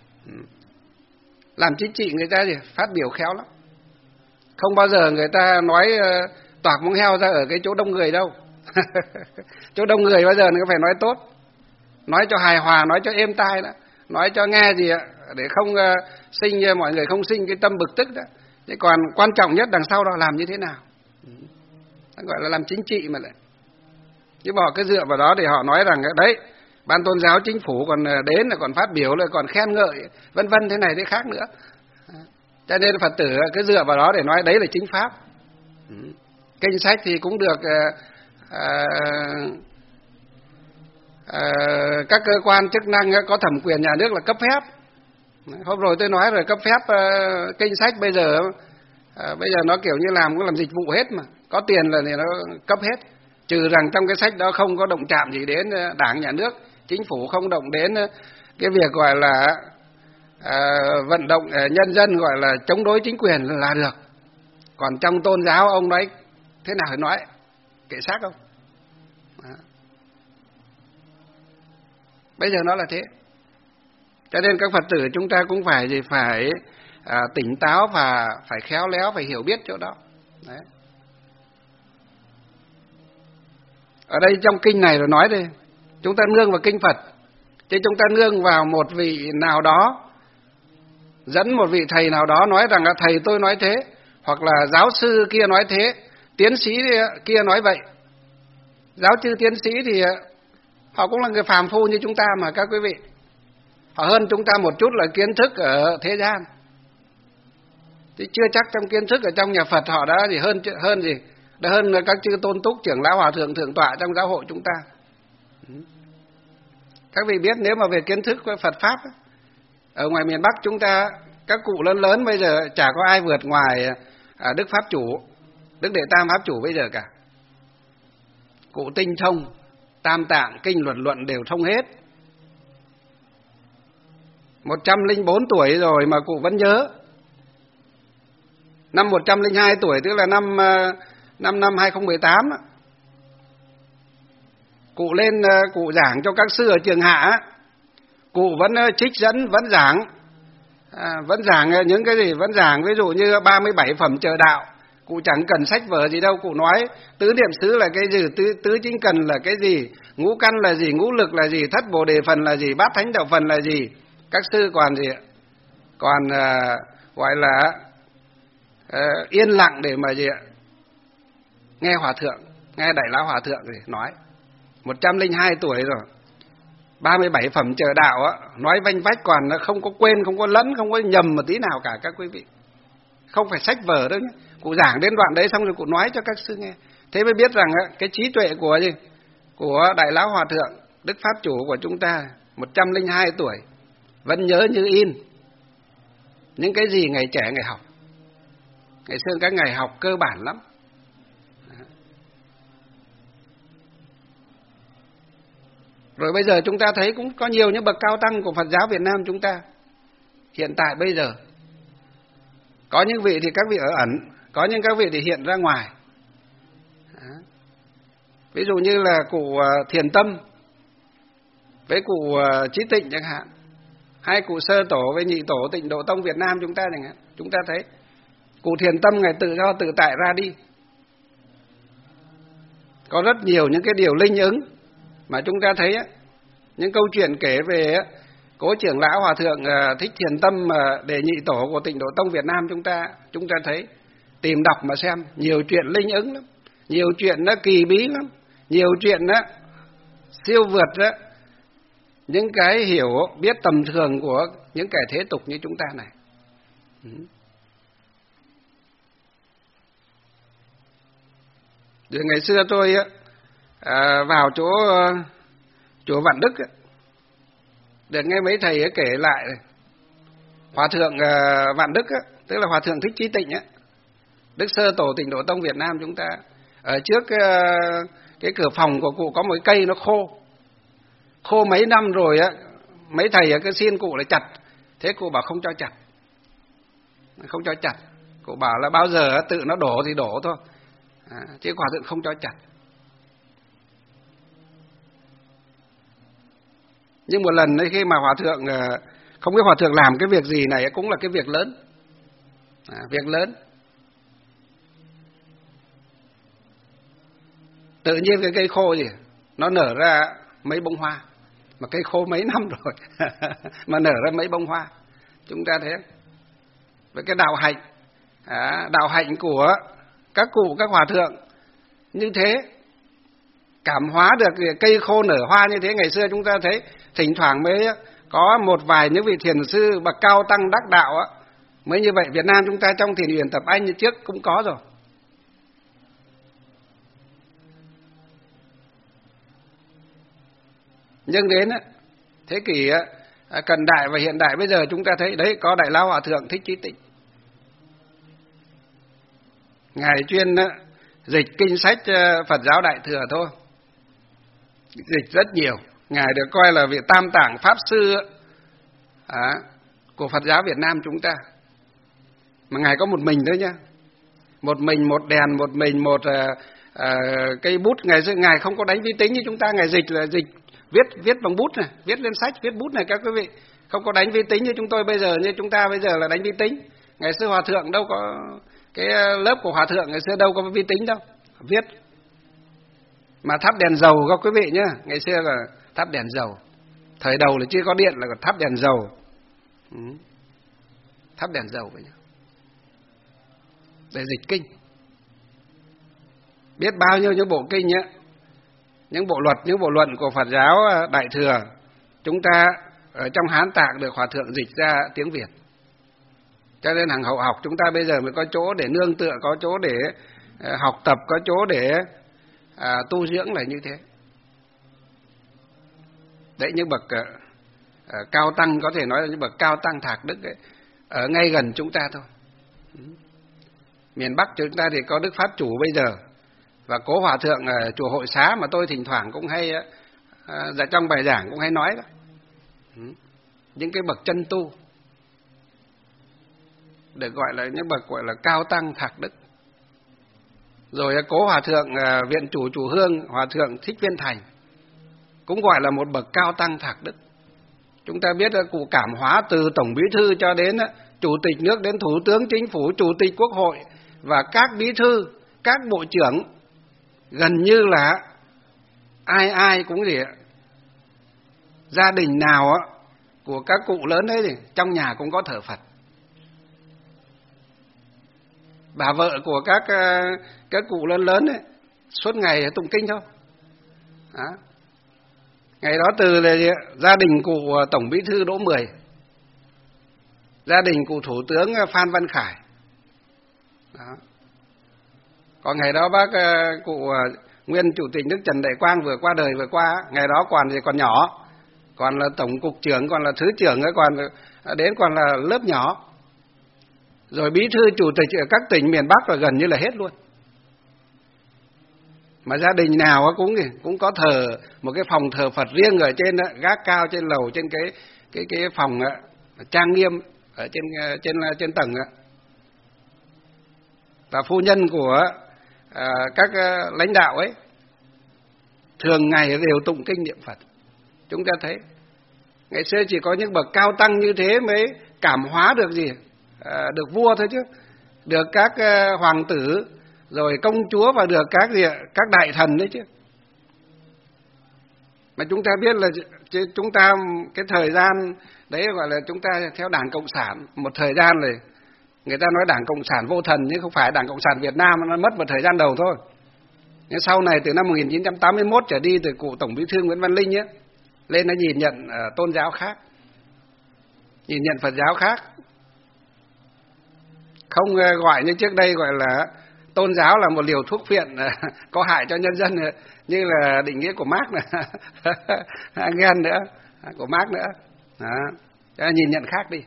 Làm chính trị người ta gì phát biểu khéo lắm, không bao giờ người ta nói toạc móng heo ra ở cái chỗ đông người đâu. Chỗ đông người bao giờ người phải nói tốt, nói cho hài hòa, nói cho êm tai đó, nói cho nghe gì ạ, để không mọi người không sinh cái tâm bực tức đó. Thế còn quan trọng nhất đằng sau đó làm như thế nào, gọi là làm chính trị mà lại. Chứ họ cứ dựa vào đó để họ nói rằng đấy, ban tôn giáo chính phủ còn đến là còn phát biểu là còn khen ngợi vân vân thế này thế khác nữa. Cho nên Phật tử cứ dựa vào đó để nói đấy là chính pháp. Kinh sách thì cũng được các cơ quan chức năng có thẩm quyền nhà nước là cấp phép. Hôm rồi tôi nói rồi, cấp phép kinh sách bây giờ nó kiểu như làm dịch vụ hết mà, có tiền là thì nó cấp hết, trừ rằng trong cái sách đó không có động chạm gì đến Đảng, nhà nước, chính phủ, không động đến cái việc gọi là vận động nhân dân gọi là chống đối chính quyền là được. Còn trong tôn giáo ông nói thế nào thì nói, kệ xác không. Bây giờ nó là thế. Cho nên các Phật tử chúng ta cũng phải tỉnh táo và phải khéo léo, phải hiểu biết chỗ đó. Đấy. Ở đây trong kinh này rồi nói đây, chúng ta nương vào kinh Phật, chứ chúng ta nương vào một vị nào đó, dẫn một vị thầy nào đó nói rằng là thầy tôi nói thế, hoặc là giáo sư kia nói thế, tiến sĩ kia nói vậy. Giáo sư tiến sĩ thì họ cũng là người phàm phu như chúng ta mà các quý vị. Họ hơn chúng ta một chút là kiến thức ở thế gian, chứ chưa chắc trong kiến thức ở trong nhà Phật họ đã gì hơn gì, đã hơn các chư tôn túc, trưởng lão, hòa thượng, thượng tọa trong giáo hội chúng ta. Các vị biết nếu mà về kiến thức của Phật pháp ở ngoài miền Bắc chúng ta, các cụ lớn bây giờ chả có ai vượt ngoài Đức Pháp Chủ, Đức Đệ Tam Pháp Chủ bây giờ cả. Cụ tinh thông, tam tạng, kinh luận đều thông hết. 104 tuổi rồi mà cụ vẫn nhớ. Năm 102 tuổi, tức là năm 2018, cụ lên cụ giảng cho các sư ở Trường Hạ, cụ vẫn trích dẫn, vẫn giảng những cái gì, vẫn giảng ví dụ như 37 phẩm trợ đạo. Cụ chẳng cần sách vở gì đâu, cụ nói tứ niệm xứ là cái gì, tứ chính cần là cái gì, ngũ căn là gì, ngũ lực là gì, thất bồ đề phần là gì, bát thánh đạo phần là gì. Các sư còn gì, còn gọi là yên lặng để mà gì, nghe hòa thượng, nghe đại lão hòa thượng gì nói. 102 tuổi rồi, 37 phẩm trợ đạo á, nói vanh vách, còn nó không có quên, không có lẫn, không có nhầm một tí nào cả các quý vị. Không phải sách vở đâu nhé. Cụ giảng đến đoạn đấy xong rồi cụ nói cho các sư nghe. Thế mới biết rằng cái trí tuệ của gì, của đại lão hòa thượng Đức Pháp Chủ của chúng ta 102 tuổi vẫn nhớ như in những cái gì ngày trẻ ngày học. Ngày xưa các ngày học cơ bản lắm. Rồi bây giờ chúng ta thấy cũng có nhiều những bậc cao tăng của Phật giáo Việt Nam chúng ta. Hiện tại bây giờ có những vị thì các vị ở ẩn, có những các vị thì hiện ra ngoài. Ví dụ như là cụ Thiền Tâm với cụ Trí Tịnh chẳng hạn, hai cụ Sơ Tổ với Nhị Tổ Tịnh Độ Tông Việt Nam chúng ta chẳng hạn. Chúng ta thấy cụ Thiền Tâm ngày tự do tự tại ra đi. Có rất nhiều những cái điều linh ứng mà chúng ta thấy những câu chuyện kể về cố trưởng lão hòa thượng Thích Thiền Tâm để Nhị Tổ của Tịnh Độ Tông Việt Nam chúng ta thấy, tìm đọc mà xem, nhiều chuyện linh ứng lắm, nhiều chuyện nó kỳ bí lắm, nhiều chuyện đó siêu vượt đó những cái hiểu biết tầm thường của những kẻ thế tục như chúng ta này. Rồi ngày xưa tôi vào chùa Vạn Đức được nghe mấy thầy kể lại hòa thượng Vạn Đức tức là hòa thượng Thích Trí Tịnh Đức Sơ Tổ Tịnh Độ Tông Việt Nam chúng ta, ở trước cái cửa phòng của cụ có một cái cây nó khô mấy năm rồi mấy thầy cứ xin cụ là chặt, thế cụ bảo không cho chặt, cụ bảo là bao giờ tự nó đổ thì đổ thôi, chứ hòa thượng không cho chặt. Nhưng một lần ấy, khi mà hòa thượng không biết hòa thượng làm cái việc gì này cũng là cái việc lớn, việc lớn. Tự nhiên cái cây khô gì nó nở ra mấy bông hoa, mà cây khô mấy năm rồi mà nở ra mấy bông hoa. Chúng ta thấy với cái đạo hạnh của các cụ, các hòa thượng như thế, cảm hóa được cây khô nở hoa như thế. Ngày xưa chúng ta thấy thỉnh thoảng mới có một vài những vị thiền sư bậc cao tăng đắc đạo mới như vậy. Việt Nam chúng ta trong thiền viện Tập Anh như trước cũng có rồi. Nhưng đến thế kỷ cận đại và hiện đại bây giờ chúng ta thấy đấy, có đại lão hòa thượng Thích Trí Tịnh, ngài chuyên dịch kinh sách Phật giáo Đại Thừa thôi, dịch rất nhiều. Ngài được coi là vị tam tạng pháp sư của Phật giáo Việt Nam chúng ta. Mà Ngài có một mình thôi nhá. Một mình, một đèn, một mình, một cây bút. Ngài không có đánh vi tính như chúng ta. Ngài dịch là dịch, viết bằng bút này, viết lên sách, viết bút này các quý vị. Không có đánh vi tính như chúng tôi bây giờ, như chúng ta bây giờ là đánh vi tính. Ngày xưa Hòa Thượng đâu có, cái lớp của Hòa Thượng ngày xưa đâu có vi tính đâu, viết. Mà thắp đèn dầu các quý vị nhá, ngày xưa là thắp đèn dầu. Thời đầu là chưa có điện là còn thắp đèn dầu. Thắp đèn dầu vậy nhá. Để dịch kinh. Biết bao nhiêu những bộ kinh nhá, những bộ luật, những bộ luận của Phật giáo Đại Thừa, chúng ta ở trong Hán Tạng được Hòa Thượng dịch ra tiếng Việt. Cho nên hàng hậu học chúng ta bây giờ mới có chỗ để nương tựa, có chỗ để học tập, có chỗ để tu dưỡng là như thế. Đấy, những bậc cao tăng, có thể nói là những bậc cao tăng thạc đức ấy, ở ngay gần chúng ta thôi. Miền Bắc chúng ta thì có Đức Pháp Chủ bây giờ, và Cố Hòa Thượng ở chùa Hội Xá mà tôi thỉnh thoảng cũng hay trong bài giảng cũng hay nói đó. Những cái bậc chân tu được gọi là những bậc gọi là cao tăng thạc đức. Rồi Cố Hòa Thượng Viện Chủ Chùa Hương, Hòa Thượng Thích Viên Thành cũng gọi là một bậc cao tăng thạc đức. Chúng ta biết là cụ cảm hóa từ Tổng Bí Thư cho đến Chủ tịch nước, đến Thủ tướng Chính phủ, Chủ tịch Quốc hội và các bí thư, các bộ trưởng, gần như là ai cũng gì, gia đình nào của các cụ lớn đấy thì trong nhà cũng có thờ Phật. Bà vợ của các cụ lớn ấy, suốt ngày tụng kinh thôi. Đó. Ngày đó từ là gia đình cụ Tổng Bí Thư Đỗ Mười, gia đình cụ Thủ tướng Phan Văn Khải. Đó. Còn ngày đó bác cụ nguyên Chủ tịch nước Trần Đại Quang vừa qua đời vừa qua, ngày đó còn nhỏ, còn là tổng cục trưởng, còn là thứ trưởng, còn là lớp nhỏ. Rồi bí thư chủ tịch ở các tỉnh miền Bắc là gần như là hết luôn. Mà gia đình nào cũng có thờ một cái phòng thờ Phật riêng ở trên gác cao, trên lầu, trên cái phòng trang nghiêm ở trên tầng. Và phu nhân của các lãnh đạo ấy thường ngày đều tụng kinh niệm Phật. Chúng ta thấy ngày xưa chỉ có những bậc cao tăng như thế mới cảm hóa được gì, được vua thôi chứ, được các hoàng tử, rồi công chúa và được các đại thần đấy chứ. Mà chúng ta biết là chúng ta cái thời gian đấy gọi là chúng ta theo Đảng Cộng sản một thời gian rồi. Người ta nói Đảng Cộng sản vô thần, nhưng không phải. Đảng Cộng sản Việt Nam nó mất một thời gian đầu thôi. Nhưng sau này từ năm 1981 trở đi, từ cụ Tổng Bí thư Nguyễn Văn Linh ấy, lên nó nhìn nhận tôn giáo khác, nhìn nhận Phật giáo khác. Không gọi như trước đây gọi là tôn giáo là một liều thuốc phiện có hại cho nhân dân, như là định nghĩa của Marx này, Engels nữa, của Marx nữa. Đó. Nhìn nhận khác đi.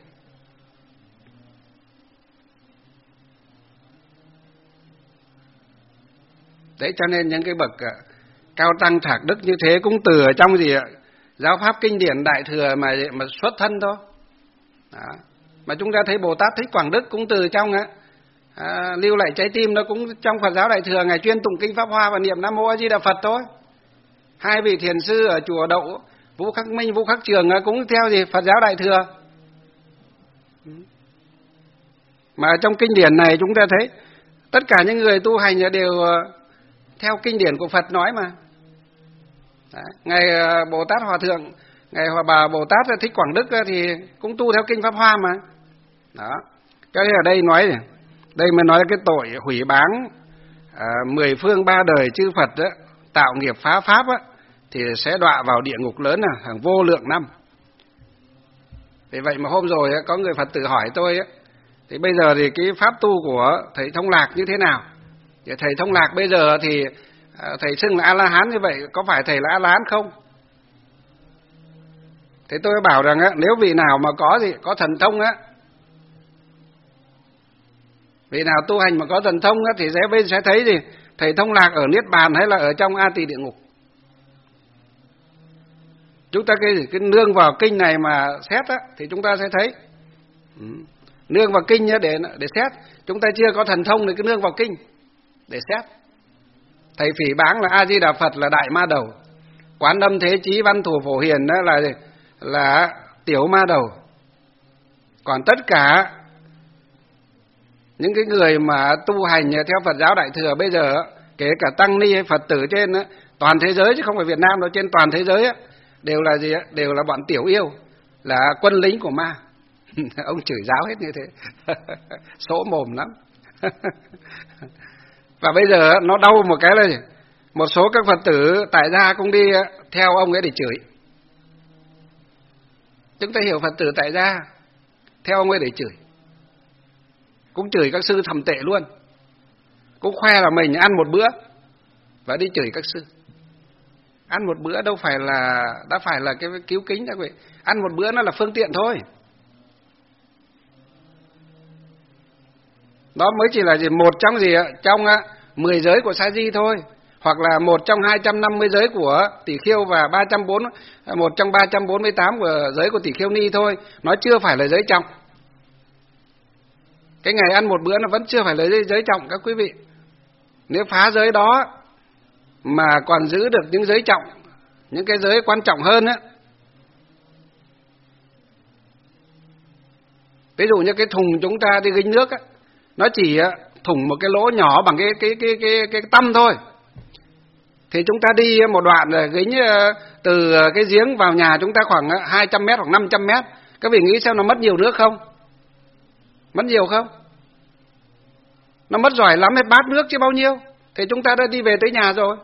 Đấy, cho nên những cái bậc cao tăng thạc đức như thế cũng từ ở trong giáo pháp kinh điển Đại Thừa mà xuất thân thôi. Đó. Mà chúng ta thấy Bồ Tát Thích Quảng Đức cũng từ trong lưu lại trái tim, nó cũng trong Phật giáo Đại Thừa. Ngài chuyên tụng kinh Pháp Hoa và niệm Nam Mô A Di Đà Phật thôi. Hai vị thiền sư ở chùa Đậu, Vũ Khắc Minh, Vũ Khắc Trường cũng theo Phật giáo Đại Thừa. Mà trong kinh điển này chúng ta thấy tất cả những người tu hành đều theo kinh điển của Phật nói mà. Đấy. Ngài Bồ Tát Hòa Thượng, Ngài bà Bồ Tát Thích Quảng Đức thì cũng tu theo kinh Pháp Hoa mà. Đó. Cái ở đây nói này, đây mới nói cái tội hủy báng 10 phương 3 đời chư Phật đó, tạo nghiệp phá pháp đó, thì sẽ đọa vào địa ngục lớn hàng vô lượng năm. Vì vậy mà hôm rồi có người Phật tử hỏi tôi thì bây giờ thì cái pháp tu của thầy Thông Lạc như thế nào? Thì thầy Thông Lạc bây giờ thì thầy xưng là A-la-hán như vậy, có phải thầy là A-la-hán không? Thì tôi bảo rằng nếu vị nào mà có thần thông vị nào tu hành mà có thần thông thì sẽ thấy gì? Thầy Thông Lạc ở Niết Bàn hay là ở trong A Tỳ địa ngục. Chúng ta cái nương vào kinh này mà xét thì chúng ta sẽ thấy Nương vào kinh để xét. Chúng ta chưa có thần thông thì cứ nương vào kinh để xét. Thầy phỉ báng là A Di Đà Phật là đại ma đầu, Quán Âm Thế Chí Văn Thủ Phổ Hiền đó là tiểu ma đầu. Còn tất cả những cái người mà tu hành theo Phật giáo Đại Thừa bây giờ, kể cả tăng ni hay Phật tử trên toàn thế giới chứ không phải Việt Nam đâu, trên toàn thế giới đều là gì? Đều là bọn tiểu yêu, là quân lính của ma. Ông chửi giáo hết như thế. Sỗ mồm lắm. Và bây giờ nó đau một cái là một số các Phật tử tại gia cũng đi theo ông ấy để chửi. Chúng ta hiểu Phật tử tại gia theo ông ấy để chửi, cũng chửi các sư thầm tệ luôn, cũng khoe là mình ăn một bữa và đi chửi các sư. Ăn một bữa đâu phải là đã phải là cái cứu kính các vị. Ăn một bữa nó là phương tiện thôi. Đó mới chỉ là một trong trong 10 giới của Sa Di thôi, hoặc là một trong 250 giới của Tỷ Khưu và một trong 348 của giới của Tỷ Khưu Ni thôi. Nó chưa phải là giới trọng. Cái ngày ăn một bữa nó vẫn chưa phải là giới trọng các quý vị. Nếu phá giới đó mà còn giữ được những giới trọng, những cái giới quan trọng hơn ví dụ như cái thùng chúng ta đi gánh nước nó chỉ thủng một cái lỗ nhỏ bằng cái tăm thôi, thì chúng ta đi một đoạn rồi gánh từ cái giếng vào nhà chúng ta khoảng 200 mét hoặc 500 mét. Các vị nghĩ xem nó mất nhiều nước không? Mất nhiều không? Nó mất giỏi lắm hết bát nước chứ bao nhiêu. Thì chúng ta đã đi về tới nhà rồi.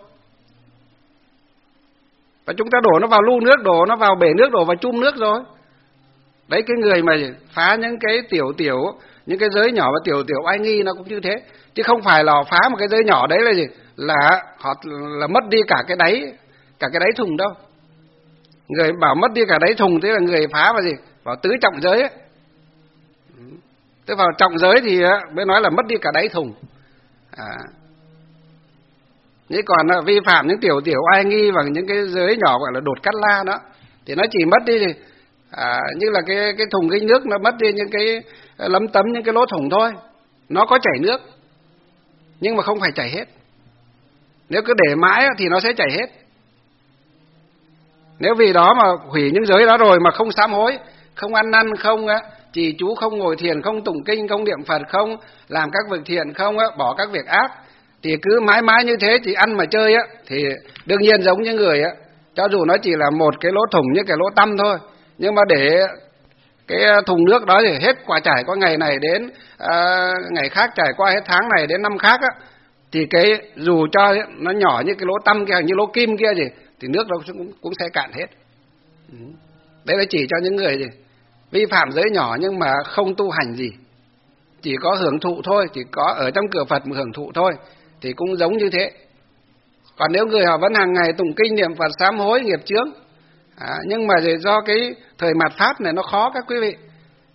Và chúng ta đổ nó vào lu nước, đổ nó vào bể nước, đổ vào chum nước rồi. Đấy, cái người mà phá những cái những cái giới nhỏ và tiểu oai nghi nó cũng như thế. Chứ không phải là phá một cái giới nhỏ đấy là gì? Là họ là mất đi cả cái đáy thùng đâu. Người bảo mất đi cả đáy thùng thế là người phá vào gì? Vào tứ trọng giới ấy. Tức vào trọng giới thì mới nói là mất đi cả đáy thùng. Thế còn vi phạm những tiểu oai nghi và những cái giới nhỏ gọi là đột cắt la đó, thì nó chỉ mất đi như là cái thùng gánh nước nó mất đi những cái lấm tấm, những cái lỗ thủng thôi. Nó có chảy nước nhưng mà không phải chảy hết. Nếu cứ để mãi thì nó sẽ chảy hết. Nếu vì đó mà hủy những giới đó rồi mà không sám hối, không ăn năn, không trì chú, không ngồi thiền, không tụng kinh, không niệm Phật, không làm các việc thiện, không bỏ các việc ác, thì cứ mãi mãi như thế chỉ ăn mà chơi thì đương nhiên giống như người cho dù nó chỉ là một cái lỗ thủng như cái lỗ tăm thôi, nhưng mà để cái thùng nước đó thì hết trải qua ngày này đến ngày khác, trải qua hết tháng này đến năm khác thì cái dù cho nó nhỏ như cái lỗ tăm kia, như lỗ kim kia gì, thì nước nó cũng sẽ cạn hết. Đấy là chỉ cho những người vi phạm giới nhỏ nhưng mà không tu hành gì, chỉ có hưởng thụ thôi, chỉ có ở trong cửa Phật mà hưởng thụ thôi, thì cũng giống như thế. Còn nếu người họ vẫn hàng ngày tụng kinh niệm Phật, sám hối nghiệp chướng, nhưng mà do cái thời mạt Pháp này nó khó các quý vị.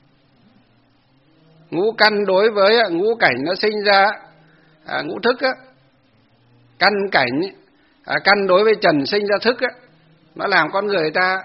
Ngũ căn đối với ngũ cảnh nó sinh ra ngũ thức căn cảnh, căn đối với trần sinh ra thức nó làm con người ta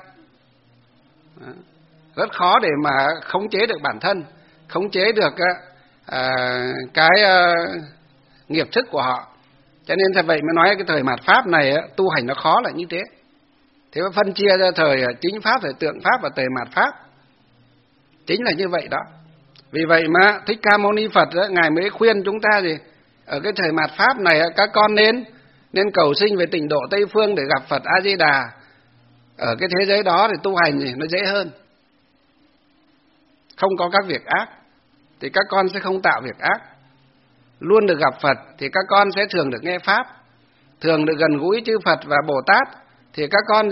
rất khó để mà khống chế được bản thân, khống chế được cái nghiệp thức của họ. Cho nên thật vậy mới nói cái thời mạt Pháp này tu hành nó khó là như thế. Thế mà phân chia ra thời chính Pháp, thời tượng Pháp và thời mạt Pháp. Chính là như vậy đó. Vì vậy mà Thích Ca Mâu Ni Phật Ngài mới khuyên chúng ta ở cái thời mạt Pháp này các con nên cầu sinh về tịnh độ Tây Phương để gặp Phật A Di Đà. Ở cái thế giới đó thì tu hành nó dễ hơn. Không có các việc ác thì các con sẽ không tạo việc ác. Luôn được gặp Phật thì các con sẽ thường được nghe Pháp, thường được gần gũi chư Phật và Bồ Tát, thì các con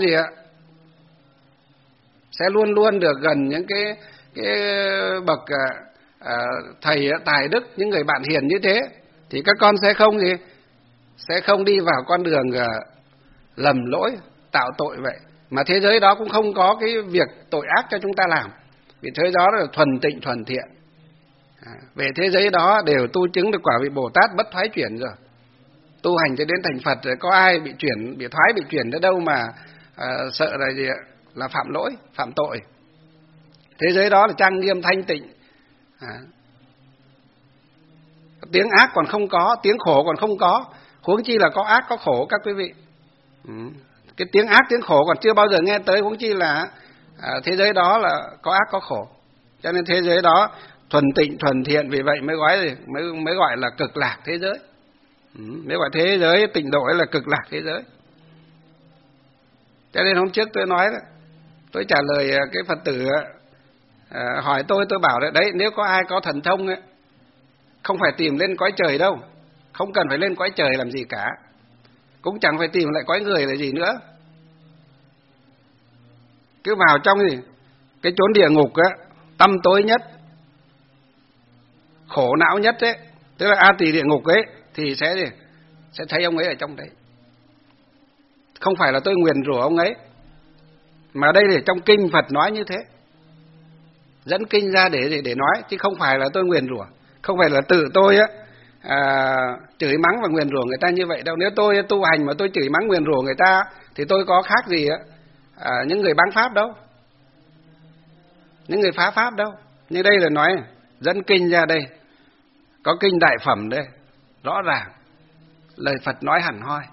sẽ luôn luôn được gần những cái bậc thầy tài đức, những người bạn hiền như thế, thì các con sẽ không đi vào con đường lầm lỗi tạo tội vậy. Mà thế giới đó cũng không có cái việc tội ác cho chúng ta làm, vì thế giới đó là thuần tịnh thuần thiện. Về thế giới đó đều tu chứng được quả vị Bồ Tát bất thoái chuyển rồi. Tu hành cho đến thành Phật rồi, có ai bị thoái bị chuyển đến đâu mà sợ là phạm lỗi, phạm tội. Thế giới đó là trang nghiêm thanh tịnh, Tiếng ác còn không có, tiếng khổ còn không có, huống chi là có ác có khổ các quý vị. Cái tiếng ác tiếng khổ còn chưa bao giờ nghe tới, huống chi là thế giới đó là có ác có khổ. Cho nên thế giới đó thuần tịnh thuần thiện, vì vậy mới gọi là cực lạc thế giới. Mới gọi thế giới tịnh độ ấy là cực lạc thế giới. Cho nên hôm trước tôi nói đó, tôi trả lời cái Phật tử hỏi tôi bảo đấy, nếu có ai có thần thông ấy, không phải tìm lên cõi trời đâu, không cần phải lên cõi trời làm gì cả, cũng chẳng phải tìm lại cõi người là gì nữa, cứ vào trong cái chốn địa ngục á, tăm tối nhất, khổ não nhất ấy, tức là A Tỳ địa ngục ấy, thì sẽ thấy ông ấy ở trong đấy. Không phải là tôi nguyền rủa ông ấy, mà đây thì trong kinh Phật nói như thế, dẫn kinh ra để nói, chứ không phải là tôi nguyền rủa, không phải là tự tôi chửi mắng và nguyền rủa người ta như vậy đâu. Nếu tôi tu hành mà tôi chửi mắng nguyền rủa người ta thì tôi có khác gì những người báng pháp đâu, những người phá pháp đâu. Nhưng đây là nói dẫn kinh ra đây, có kinh Đại Phẩm đây, rõ ràng lời Phật nói hẳn hoi.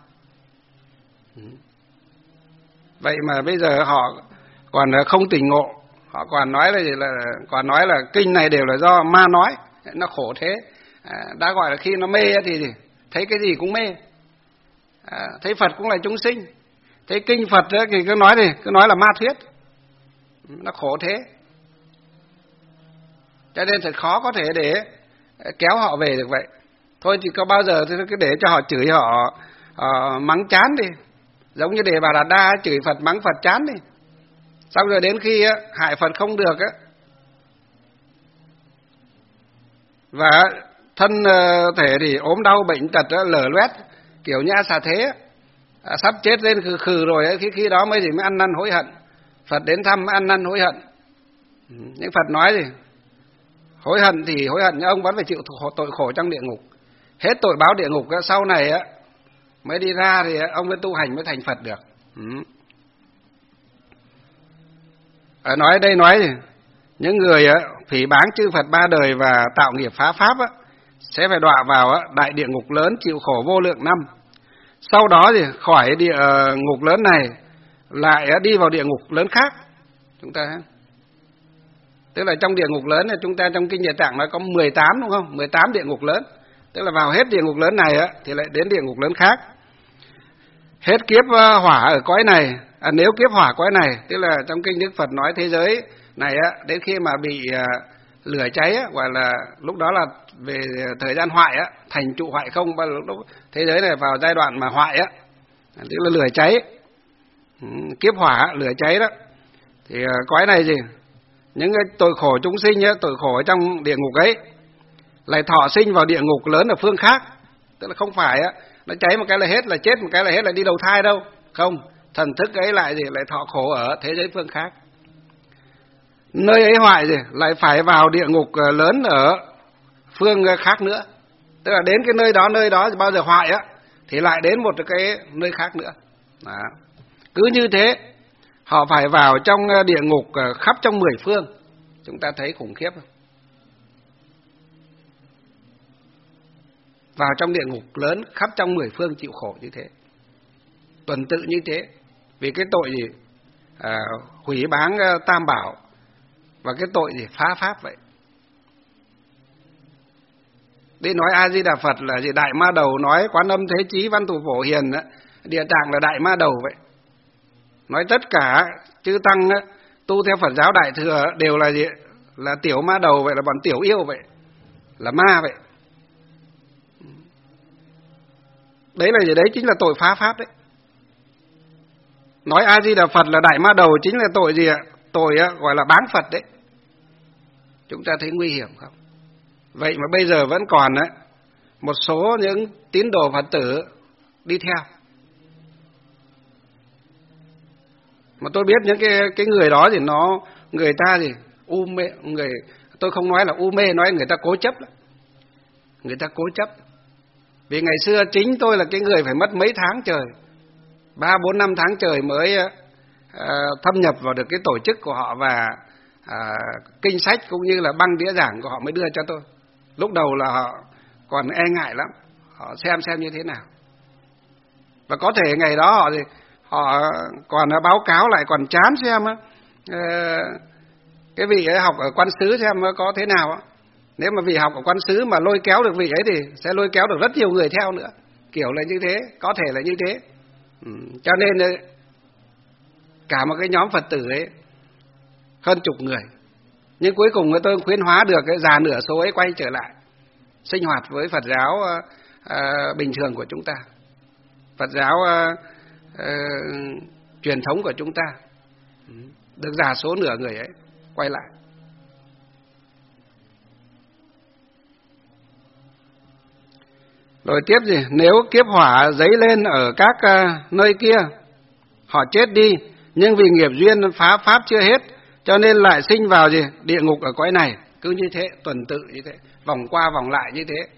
Vậy mà bây giờ họ còn không tỉnh ngộ, họ còn nói là kinh này đều là do ma nói, nó khổ thế. Đã gọi là khi nó mê thì thấy cái gì cũng mê, thấy Phật cũng là chúng sinh, thấy kinh Phật thì cứ nói là ma thuyết, nó khổ thế. Cho nên thật khó có thể để kéo họ về được vậy. Thôi thì có bao giờ thì cứ để cho họ chửi, họ mắng chán đi, giống như Đề Bà Đạt Đa chửi Phật mắng Phật chán đi, xong rồi đến khi hại Phật không được và thân thể thì ốm đau bệnh tật lở loét kiểu như A Xà Thế, sắp chết lên khừ khừ rồi, khi đó mới ăn năn hối hận. Phật đến thăm ăn năn hối hận. Nhưng Phật nói gì? Hối hận thì hối hận, nhưng ông vẫn phải chịu tội khổ trong địa ngục. Hết tội báo địa ngục sau này mới đi ra thì ông mới tu hành mới thành Phật được. Nói đây nói gì? Những người phỉ báng chư Phật ba đời và tạo nghiệp phá pháp sẽ phải đọa vào đại địa ngục lớn chịu khổ vô lượng năm. Sau đó thì khỏi địa ngục lớn này lại đi vào địa ngục lớn khác. Chúng ta tức là trong địa ngục lớn này, chúng ta trong kinh Địa Tạng nói có 18 đúng không? 18 địa ngục lớn. Tức là vào hết địa ngục lớn này thì lại đến địa ngục lớn khác. Hết kiếp hỏa ở cõi này, nếu kiếp hỏa cõi này, tức là trong kinh Đức Phật nói thế giới này đến khi mà bị lửa cháy gọi là lúc đó là về thời gian hoại thành trụ hoại không, và lúc thế giới này vào giai đoạn mà hoại tức là lửa cháy, kiếp hỏa lửa cháy đó, thì cõi này gì, những cái tội khổ chúng sinh tội khổ ở trong địa ngục ấy lại thọ sinh vào địa ngục lớn ở phương khác. Tức là không phải nó cháy một cái là hết, là chết một cái là hết, là đi đầu thai đâu, không, thần thức ấy lại thọ khổ ở thế giới phương khác. Nơi ấy hoại lại phải vào địa ngục lớn ở phương khác nữa. Tức là đến cái nơi đó bao giờ hoại thì lại đến một cái nơi khác nữa. Đó. Cứ như thế họ phải vào trong địa ngục khắp trong 10 phương. Chúng ta thấy khủng khiếp không? Vào trong địa ngục lớn khắp trong 10 phương chịu khổ như thế, tuần tự như thế, vì cái tội gì? Hủy báng Tam Bảo, và cái tội gì? Phá pháp vậy. Đi nói A Di Đà Phật là gì? Đại ma đầu, nói Quán Âm Thế Chí Văn Thù Phổ Hiền Địa Tạng là đại ma đầu vậy. Nói tất cả chư tăng tu theo Phật giáo Đại Thừa đều là gì? Là tiểu ma đầu vậy, là bọn tiểu yêu vậy, là ma vậy. Đấy là gì? Đấy chính là tội phá pháp đấy. Nói A Di Đà Phật là đại ma đầu chính là tội gì ạ? Tội gọi là báng Phật đấy. Chúng ta thấy nguy hiểm không? Vậy mà bây giờ vẫn còn một số những tín đồ Phật tử đi theo. Mà tôi biết những cái người đó thì người ta gì u mê, tôi không nói là u mê, nói người ta cố chấp lắm. Người ta cố chấp. Vì ngày xưa chính tôi là cái người phải mất mấy tháng trời, 3, 4, 5 tháng trời mới thâm nhập vào được cái tổ chức của họ và kinh sách cũng như là băng đĩa giảng của họ mới đưa cho tôi. Lúc đầu là họ còn e ngại lắm, họ xem như thế nào. Và có thể ngày đó họ còn báo cáo lại còn chán xem cái vị ấy học ở quan xứ xem có thế nào. Nếu mà vị học ở quan xứ mà lôi kéo được vị ấy thì sẽ lôi kéo được rất nhiều người theo nữa. Kiểu là như thế, có thể là như thế. Cho nên cả một cái nhóm Phật tử ấy hơn chục người, nhưng cuối cùng tôi khuyến hóa được cái già nửa số ấy quay trở lại sinh hoạt với Phật giáo bình thường của chúng ta, Phật giáo truyền thống của chúng ta, được già số nửa người ấy quay lại. Rồi tiếp gì? Nếu kiếp hỏa dấy lên ở các nơi kia, họ chết đi, nhưng vì nghiệp duyên phá pháp chưa hết, cho nên lại sinh vào địa ngục ở cõi này. Cứ như thế, tuần tự như thế, vòng qua vòng lại như thế.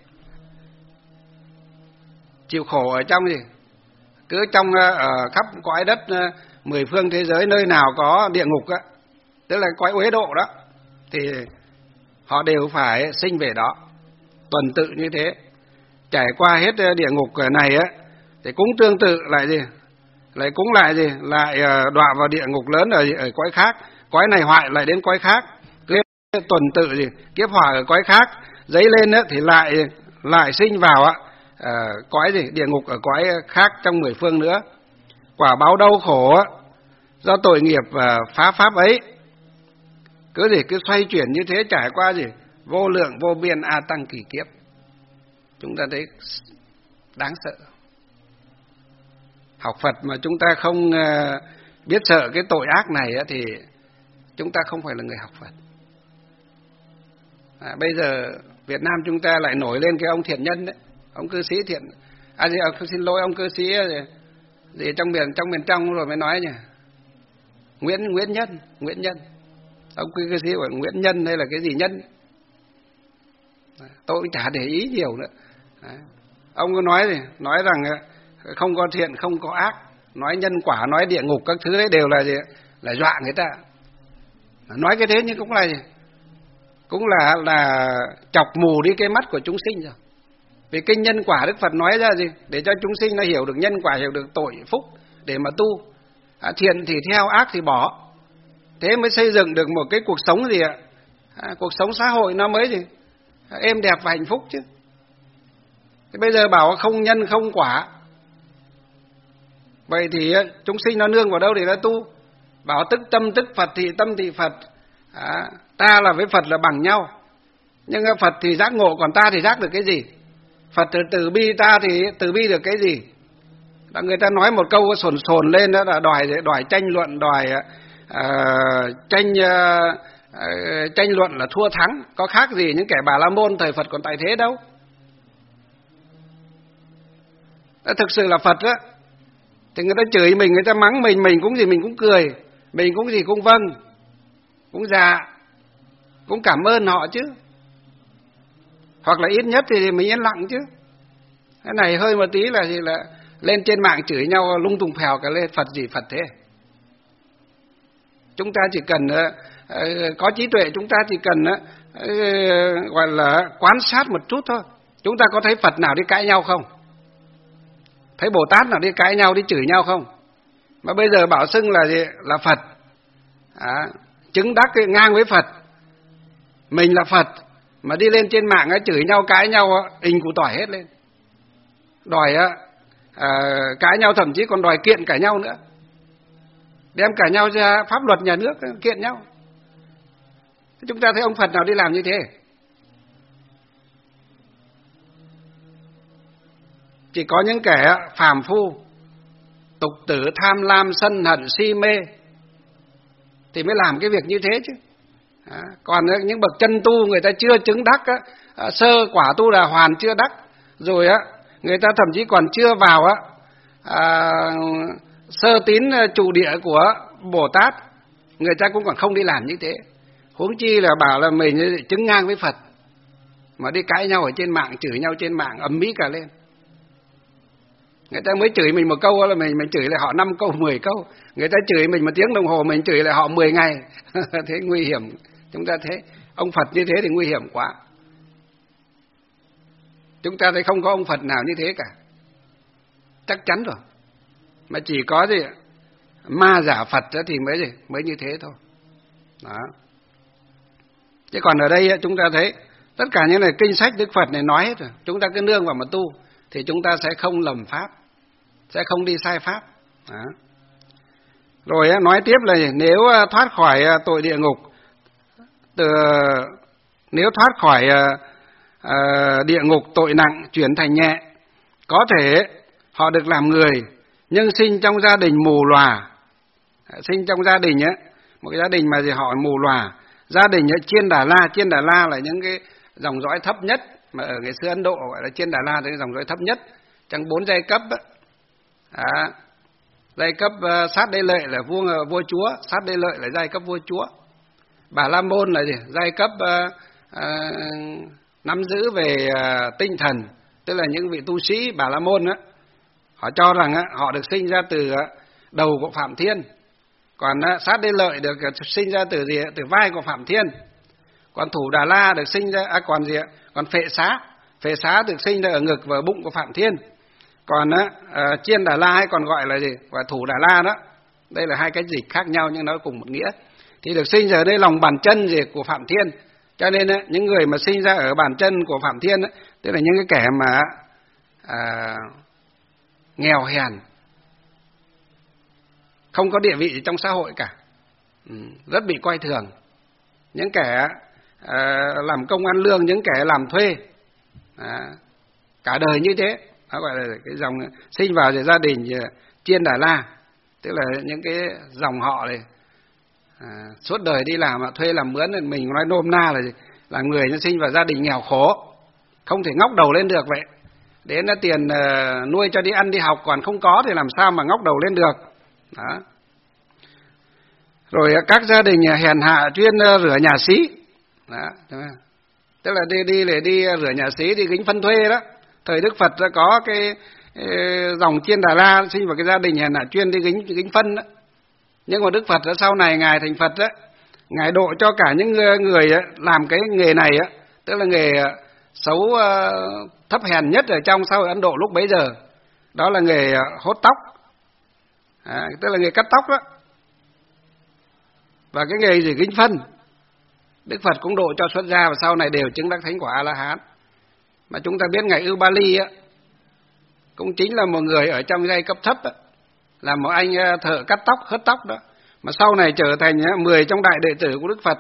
Chịu khổ ở trong cứ trong ở khắp cõi đất 10 phương thế giới, nơi nào có địa ngục á, tức là cõi uế độ đó, thì họ đều phải sinh về đó, tuần tự như thế. Trải qua hết địa ngục này á, thì cũng tương tự lại lại đọa vào địa ngục lớn ở cõi khác. Cõi này hoại lại đến cõi khác, cứ tuần tự kiếp hỏa ở cõi khác dấy lên á, thì lại sinh vào cõi địa ngục ở cõi khác trong 10 phương nữa. Quả báo đau khổ á, do tội nghiệp và phá pháp ấy, cứ xoay chuyển như thế, trải qua vô lượng vô biên a tăng kỳ kiếp. Chúng ta thấy đáng sợ. Học Phật mà chúng ta không biết sợ cái tội ác này thì chúng ta không phải là người học Phật. Bây giờ Việt Nam chúng ta lại nổi lên cái ông thiện nhân đấy, ông cư sĩ thiện, xin lỗi, ông cư sĩ gì trong miền trong rồi mới nói nhỉ, Nguyễn Nhân, ông cư sĩ gọi Nguyễn Nhân hay là cái gì Nhân, tôi cũng chả để ý nhiều nữa. Đấy. Ông có nói rằng không có thiện không có ác, nói nhân quả, nói địa ngục các thứ đấy đều là dọa người ta. Nói cái thế nhưng cũng là chọc mù đi cái mắt của chúng sinh rồi. Vì kinh nhân quả Đức Phật nói ra để cho chúng sinh nó hiểu được nhân quả, hiểu được tội phúc để mà tu. Thiện thì theo, ác thì bỏ. Thế mới xây dựng được một cái cuộc sống cuộc sống xã hội nó mới êm đẹp và hạnh phúc chứ. Thế bây giờ bảo không nhân không quả, vậy thì chúng sinh nó nương vào đâu để nó tu? Bảo tức tâm tức Phật thì tâm thì Phật, ta là với Phật là bằng nhau. Nhưng Phật thì giác ngộ, còn ta thì giác được cái gì? Phật thì từ bi, ta thì từ bi được cái gì? Người ta nói một câu sồn lên đó là đòi tranh luận, tranh luận là thua thắng, có khác gì những kẻ Bà La Môn thời Phật còn tại thế đâu. Thực sự là Phật á, thì người ta chửi mình, người ta mắng mình cũng cũng cười, mình cũng vâng, cũng dạ, cũng cảm ơn họ chứ. Hoặc là ít nhất thì mình yên lặng chứ. Cái này hơi một tí là lên trên mạng chửi nhau lung tung phèo cả lên, Phật gì Phật thế. Chúng ta chỉ cần có trí tuệ, chúng ta chỉ cần gọi là quan sát một chút thôi. Chúng ta có thấy Phật nào đi cãi nhau không? Thấy Bồ Tát nào đi cãi nhau, đi chửi nhau không? Mà bây giờ bảo xưng là Phật, chứng đắc ngang với Phật, mình là Phật, mà đi lên trên mạng chửi nhau, cãi nhau, ình củ tỏi hết lên, đòi cãi nhau, thậm chí còn đòi kiện cả nhau nữa, đem cả nhau ra pháp luật nhà nước kiện nhau. Chúng ta thấy ông Phật nào đi làm như thế? Chỉ có những kẻ phàm phu, tục tử, tham lam, sân hận, si mê thì mới làm cái việc như thế chứ. Còn những bậc chân tu, người ta chưa chứng đắc sơ quả tu đà hoàn chưa đắc, rồi người ta thậm chí còn chưa vào sơ tín trụ địa của Bồ Tát, người ta cũng còn không đi làm như thế. Huống chi là bảo là mình chứng ngang với Phật mà đi cãi nhau ở trên mạng, chửi nhau trên mạng ầm ĩ cả lên. Người ta mới chửi mình một câu là mình chửi lại họ 5 câu 10 câu. Người ta chửi mình 1 tiếng đồng hồ, mình chửi lại họ 10 ngày. Thế nguy hiểm. Chúng ta thấy ông Phật như thế thì nguy hiểm quá. Chúng ta thấy không có ông Phật nào như thế cả. Chắc chắn rồi. Mà chỉ có gì ma giả Phật thì mới như thế thôi. Đó. Chứ còn ở đây chúng ta thấy tất cả những này kinh sách Đức Phật này nói hết rồi. Chúng ta cứ nương vào mà tu thì chúng ta sẽ không lầm pháp, sẽ không đi sai pháp. Đó. Rồi nói tiếp là nếu thoát khỏi tội địa ngục, nếu thoát khỏi địa ngục tội nặng chuyển thành nhẹ, có thể họ được làm người nhưng sinh trong gia đình mù lòa. Sinh trong gia đình một cái gia đình mà họ mù lòa. Gia đình Chiên Đà La. Chiên Đà La là những cái dòng dõi thấp nhất mà ở ngày xưa Ấn Độ gọi là Chiên Đà La, là dòng dõi thấp nhất trong 4 giai cấp. Giai cấp Sát Đế Lợi là vua chúa, Sát Đế Lợi là giai cấp vua chúa. Bà La Môn là giai cấp nắm giữ về tinh thần, tức là những vị tu sĩ Bà La Môn họ cho rằng họ được sinh ra từ đầu của Phạm Thiên. Còn Sát Đế Lợi được sinh ra từ vai của Phạm Thiên. Còn Thủ Đà La được sinh ra còn Phệ Xá được sinh ra ở ngực và bụng của Phạm Thiên. Còn Chiên Đà La hay còn gọi là gọi Thủ Đà La đó. Đây là 2 cái dịch khác nhau nhưng nó cùng một nghĩa. Thì được sinh ra ở đây lòng bàn chân của Phạm Thiên. Cho nên những người mà sinh ra ở bàn chân của Phạm Thiên tức là những cái kẻ mà nghèo hèn, không có địa vị trong xã hội cả, rất bị coi thường. Những kẻ làm công ăn lương, những kẻ làm thuê cả đời như thế, nó gọi là cái dòng sinh vào gia đình Chiên Đà La, tức là những cái dòng họ này suốt đời đi làm thuê làm mướn. Mình nói nôm na là người nó sinh vào gia đình nghèo khổ, không thể ngóc đầu lên được vậy. Đến tiền nuôi cho đi ăn đi học còn không có thì làm sao mà ngóc đầu lên được. Đó. Rồi các gia đình hèn hạ chuyên rửa nhà xí. Đó. Tức là đi rửa nhà xí, đi gánh phân thuê đó. Thời Đức Phật có cái dòng Chiên Đà La sinh vào cái gia đình hèn hạ chuyên đi gánh phân đó. Nhưng mà Đức Phật sau này Ngài thành Phật Ngài độ cho cả những người làm cái nghề này tức là nghề xấu thấp hèn nhất ở trong xã hội Ấn Độ lúc bấy giờ. Đó là nghề hốt tóc, tức là nghề cắt tóc đó. Và cái nghề gánh phân, Đức Phật cũng độ cho xuất gia và sau này đều chứng đắc thánh quả A-la-hán. Mà chúng ta biết Ngài Ubali cũng chính là một người ở trong giai cấp thấp là một anh thợ cắt tóc, hớt tóc đó. Mà sau này trở thành 10 trong đại đệ tử của Đức Phật.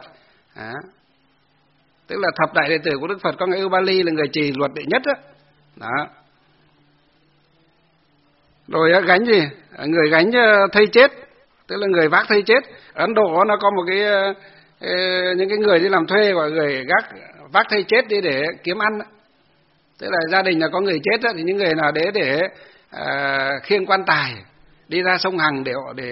Tức là thập đại đệ tử của Đức Phật có Ngài Ubali là người trì luật đệ nhất đó. Rồi người gánh thây chết, tức là người vác thây chết. Ấn Độ nó có một cái những cái người đi làm thuê gọi người vác thây chết đi để kiếm ăn. Tức là gia đình là có người chết thì những người nào để khiêng quan tài đi ra sông Hằng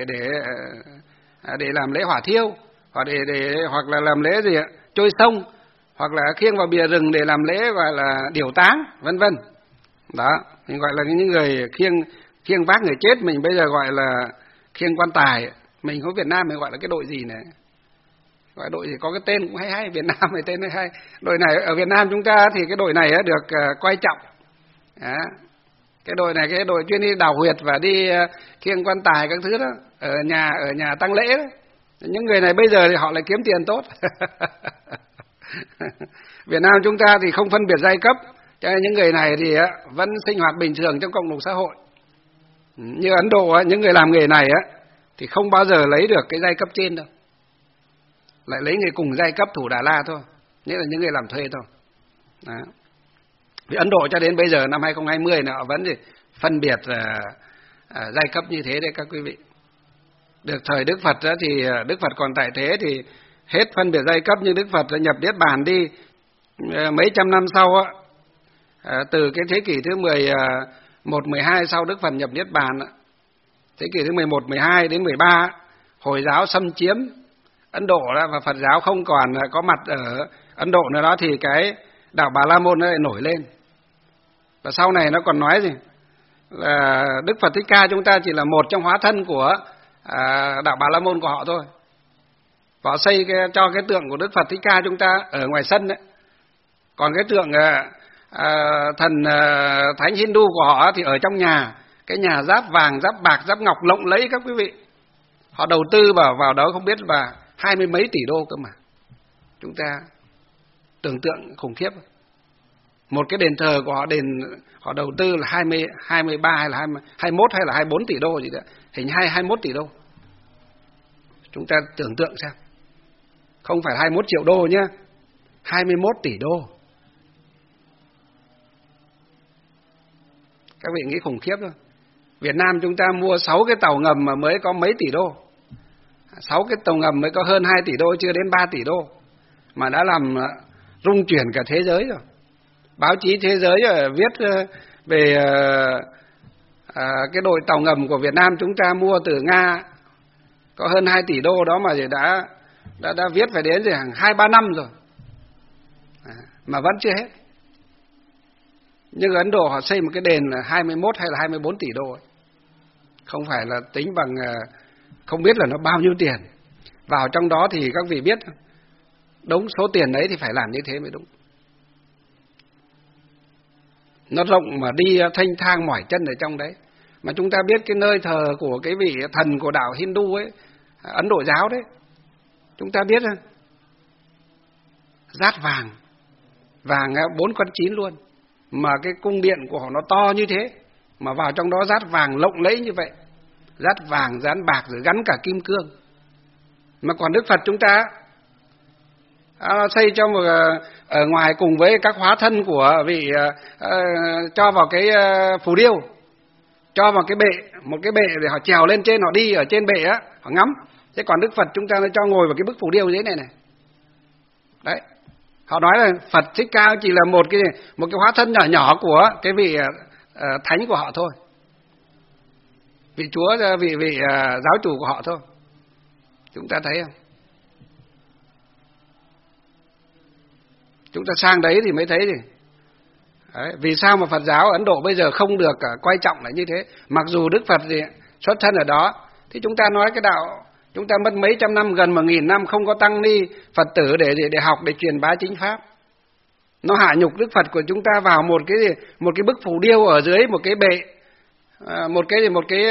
để làm lễ hỏa thiêu, hoặc là làm lễ trôi sông, hoặc là khiêng vào bìa rừng để làm lễ gọi là điểu táng, vân vân. Đó, mình gọi là những người khiêng vác người chết. Mình bây giờ gọi là khiêng quan tài. Mình ở Việt Nam mình gọi là cái đội gì này? Gọi đội gì có cái tên cũng hay, Việt Nam thì tên hay. Đội này ở Việt Nam chúng ta thì cái đội này được coi trọng. Đó. Cái đội này cái đội chuyên đi đào huyệt và đi khiêng quan tài các thứ đó ở nhà tang lễ đó. Những người này bây giờ thì họ lại kiếm tiền tốt. Việt Nam chúng ta thì không phân biệt giai cấp, cho nên những người này thì vẫn sinh hoạt bình thường trong cộng đồng xã hội. Như Ấn Độ những người làm nghề này thì không bao giờ lấy được cái giai cấp trên đâu, lại lấy người cùng giai cấp Thủ Đà La thôi, nghĩa là những người làm thuê thôi. Đó. Vì Ấn Độ cho đến bây giờ năm 2020 nó vẫn phân biệt giai cấp như thế đấy các quý vị. Được thời Đức Phật thì Đức Phật còn tại thế thì hết phân biệt giai cấp, nhưng Đức Phật nhập Niết Bàn đi mấy trăm năm sau từ cái thế kỷ thứ 11, 12 sau Đức Phật nhập Niết Bàn, thế kỷ thứ 11, 12 đến 13 Hồi giáo xâm chiếm Ấn Độ đó, và Phật giáo không còn có mặt ở Ấn Độ nữa đó, thì cái đạo Bà La Môn nó lại nổi lên. Và sau này nó còn nói gì? là Đức Phật Thích Ca chúng ta chỉ là một trong hóa thân của đạo Bà La Môn của họ thôi. Họ xây cho cái tượng của Đức Phật Thích Ca chúng ta ở ngoài sân đấy. Còn cái tượng thần thánh Hindu của họ thì ở trong nhà, cái nhà giáp vàng, giáp bạc, giáp ngọc lộng lẫy các quý vị. Họ đầu tư vào đó không biết là 20 mấy tỷ đô cơ mà. Chúng ta tưởng tượng khủng khiếp. Một cái đền thờ của họ đầu tư là 23 hay là 21 hay là 24 tỷ đô gì đó, hình 21 tỷ đô. Chúng ta tưởng tượng xem. Không phải 21 triệu đô nhá, 21 tỷ đô. Các vị nghĩ khủng khiếp thôi. Việt Nam chúng ta mua 6 cái tàu ngầm mà mới có mấy tỷ đô. 6 cái tàu ngầm mới có hơn 2 tỷ đô, chưa đến 3 tỷ đô. Mà đã làm rung chuyển cả thế giới rồi. Báo chí thế giới viết về cái đội tàu ngầm của Việt Nam chúng ta mua từ Nga có hơn 2 tỷ đô đó mà đã viết phải đến rồi hàng 2-3 năm rồi. Mà vẫn chưa hết. Nhưng ở Ấn Độ họ xây một cái đền là 21 hay là 24 tỷ đô ấy. Không phải là tính bằng không biết là nó bao nhiêu tiền. Vào trong đó thì các vị biết đúng số tiền đấy thì phải làm như thế mới đúng. Nó rộng mà đi thênh thang mỏi chân ở trong đấy. Mà chúng ta biết cái nơi thờ của cái vị thần của đạo Hindu ấy, Ấn Độ giáo đấy, chúng ta biết không? Dát vàng, vàng 4 con 9 luôn. Mà cái cung điện của họ nó to như thế, mà vào trong đó dát vàng lộng lẫy như vậy, dát vàng dán bạc rồi gắn cả kim cương. Mà còn Đức Phật chúng ta xây cho một ở ngoài cùng với các hóa thân của vị cho vào cái phù điêu, cho vào cái bệ, một cái bệ để họ trèo lên trên, họ đi ở trên bệ á, họ ngắm. Thế còn Đức Phật chúng ta nó cho ngồi vào cái bức phù điêu dưới này này. Đấy. Họ nói là Phật Thích Ca chỉ là một cái hóa thân nhỏ nhỏ của cái vị thánh của họ thôi. Vị chúa, vị giáo chủ của họ thôi. Chúng ta thấy không? Chúng ta sang đấy thì mới thấy gì. Đấy, vì sao mà Phật giáo Ấn Độ bây giờ không được coi trọng là như thế? Mặc dù Đức Phật thì xuất thân ở đó, thì chúng ta nói cái đạo chúng ta mất mấy trăm năm, gần 1000 năm không có tăng ni Phật tử để học, để truyền bá chính pháp. Nó hạ nhục Đức Phật của chúng ta vào một cái bức phù điêu ở dưới một cái bệ, một cái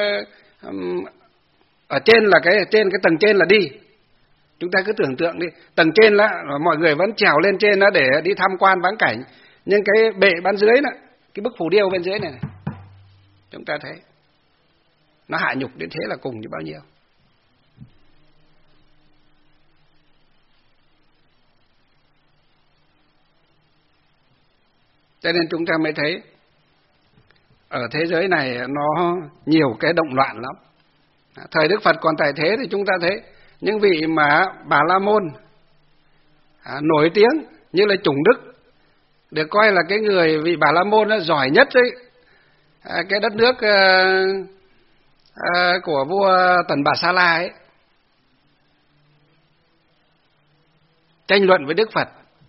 ở trên là trên cái tầng trên là đi. Chúng ta cứ tưởng tượng đi, tầng trên là mọi người vẫn trèo lên trên đó để đi tham quan vãng cảnh, nhưng cái bệ bên dưới này, cái bức phù điêu bên dưới này, chúng ta thấy nó hạ nhục đến thế là cùng như bao nhiêu. Cho nên chúng ta mới thấy ở thế giới này nó nhiều cái động loạn lắm. Thời Đức Phật còn tại thế thì chúng ta thấy những vị mà Bà La Môn nổi tiếng như là Chủng Đức, được coi là cái người vị Bà La Môn giỏi nhất đấy, cái đất nước của vua Tần Bà Sa La ấy, tranh luận với Đức Phật.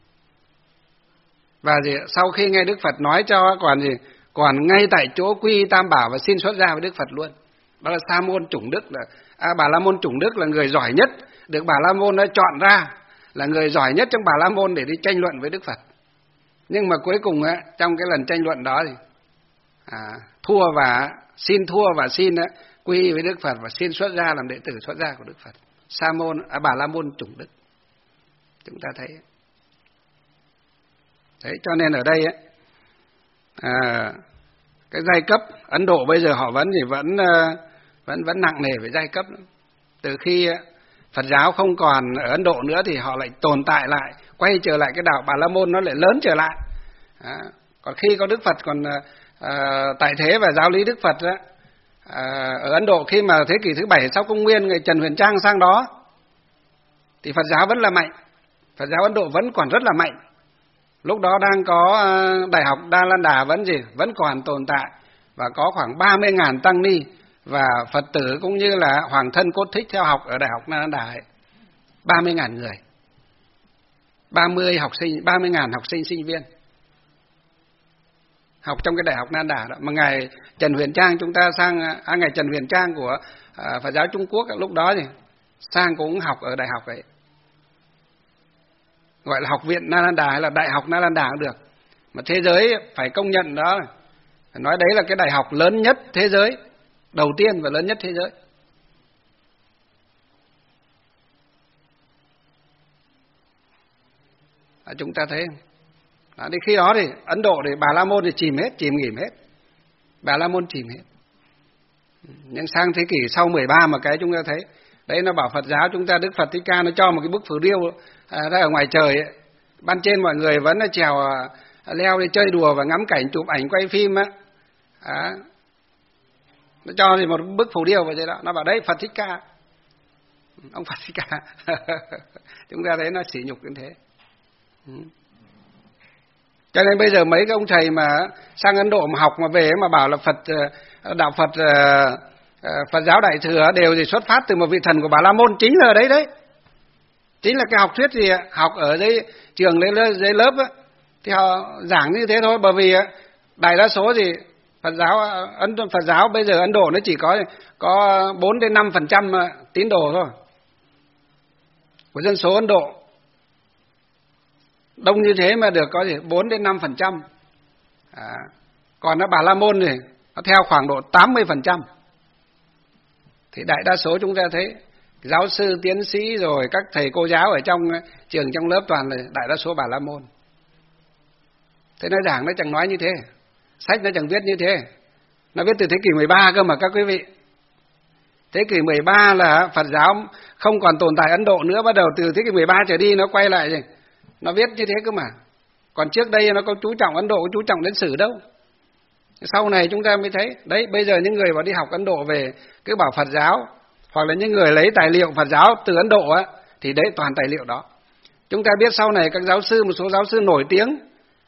Và sau khi nghe Đức Phật nói cho còn ngay tại chỗ quy Tam Bảo và xin xuất gia với Đức Phật luôn. Đó là Sa môn Chủng Đức, Bà La Môn Chủng Đức là người giỏi nhất, được Bà La Môn đã chọn ra là người giỏi nhất trong Bà La Môn để đi tranh luận với Đức Phật. Nhưng mà cuối cùng trong cái lần tranh luận đó thì thua và xin quy với Đức Phật và xin xuất gia làm đệ tử xuất gia của Đức Phật. Bà La Môn Chủng Đức. Chúng ta thấy. Đấy, cho nên ở đây cái giai cấp Ấn Độ bây giờ họ vẫn nặng nề về giai cấp. Từ khi Phật giáo không còn ở Ấn Độ nữa thì họ lại tồn tại lại, quay trở lại cái đạo Bà La Môn nó lại lớn trở lại. Còn khi có Đức Phật còn tại thế và giáo lý Đức Phật ở Ấn Độ, khi mà thế kỷ thứ 7 sau công nguyên, người Trần Huyền Trang sang đó thì Phật giáo vẫn là mạnh. Phật giáo Ấn Độ vẫn còn rất là mạnh. Lúc đó đang có Đại học Đa Lan Đà vẫn còn tồn tại, và có khoảng 30.000 tăng ni và Phật tử cũng như là hoàng thân cốt thích theo học ở Đại học Đa Lan Đà ấy. 30.000 người. 30.000 học sinh sinh viên. học trong cái đại học Nanda đó. Mà ngài Trần Huyền Trang chúng ta sang ngài Trần Huyền Trang của Phật giáo Trung Quốc lúc đó thì sang cũng học ở đại học ấy, gọi là học viện Nalanda hay là đại học Nalanda cũng được, mà thế giới phải công nhận đó, phải nói đấy là cái đại học lớn nhất thế giới, đầu tiên và lớn nhất thế giới. Chúng ta thấy đi khi đó thì Ấn Độ thì Bà La Môn thì chìm nghỉm hết, Bà La Môn chìm hết. Nhưng sang thế kỷ sau 13 mà cái chúng ta thấy đấy, nó bảo Phật giáo chúng ta, Đức Phật Thích Ca nó cho một cái bức phù điêu ra ở ngoài trời ấy. Ban trên mọi người vẫn là trèo leo đi chơi đùa và ngắm cảnh, chụp ảnh, quay phim á. Nó cho thì một bức phù điêu vậy đó, nó bảo đấy Phật Thích Ca, ông Phật Thích Ca. Chúng ta thấy nó sỉ nhục như thế. Cho nên bây giờ mấy cái ông thầy mà sang Ấn Độ mà học mà về mà bảo là đạo Phật Phật giáo Đại Thừa đều thì xuất phát từ một vị thần của Bà La Môn, chính là đấy, chính là cái học thuyết gì học ở dưới trường dưới lớp á, thì họ giảng như thế thôi. Bởi vì đại đa số thì Phật giáo bây giờ Ấn Độ nó chỉ có 4 đến 5% tín đồ thôi của dân số Ấn Độ. Đông như thế mà được có gì 4 đến 5%. Còn Bà La Môn thì nó theo khoảng độ 80%. Thì đại đa số chúng ta thấy giáo sư, tiến sĩ rồi các thầy cô giáo ở trong trường, trong lớp toàn là đại đa số Bà La Môn. Thế nó giảng nó chẳng nói như thế, sách nó chẳng viết như thế. Nó viết từ thế kỷ 13 cơ mà các quý vị. Thế kỷ 13 là Phật giáo không còn tồn tại Ấn Độ nữa, bắt đầu từ thế kỷ 13 trở đi nó quay lại rồi. Nó viết như thế cơ mà. Còn trước đây nó có chú trọng Ấn Độ, có chú trọng đến sử đâu. Sau này chúng ta mới thấy, đấy bây giờ những người mà đi học Ấn Độ về cứ bảo Phật giáo, hoặc là những người lấy tài liệu Phật giáo từ Ấn Độ á, thì đấy toàn tài liệu đó. Chúng ta biết sau này các giáo sư, một số giáo sư nổi tiếng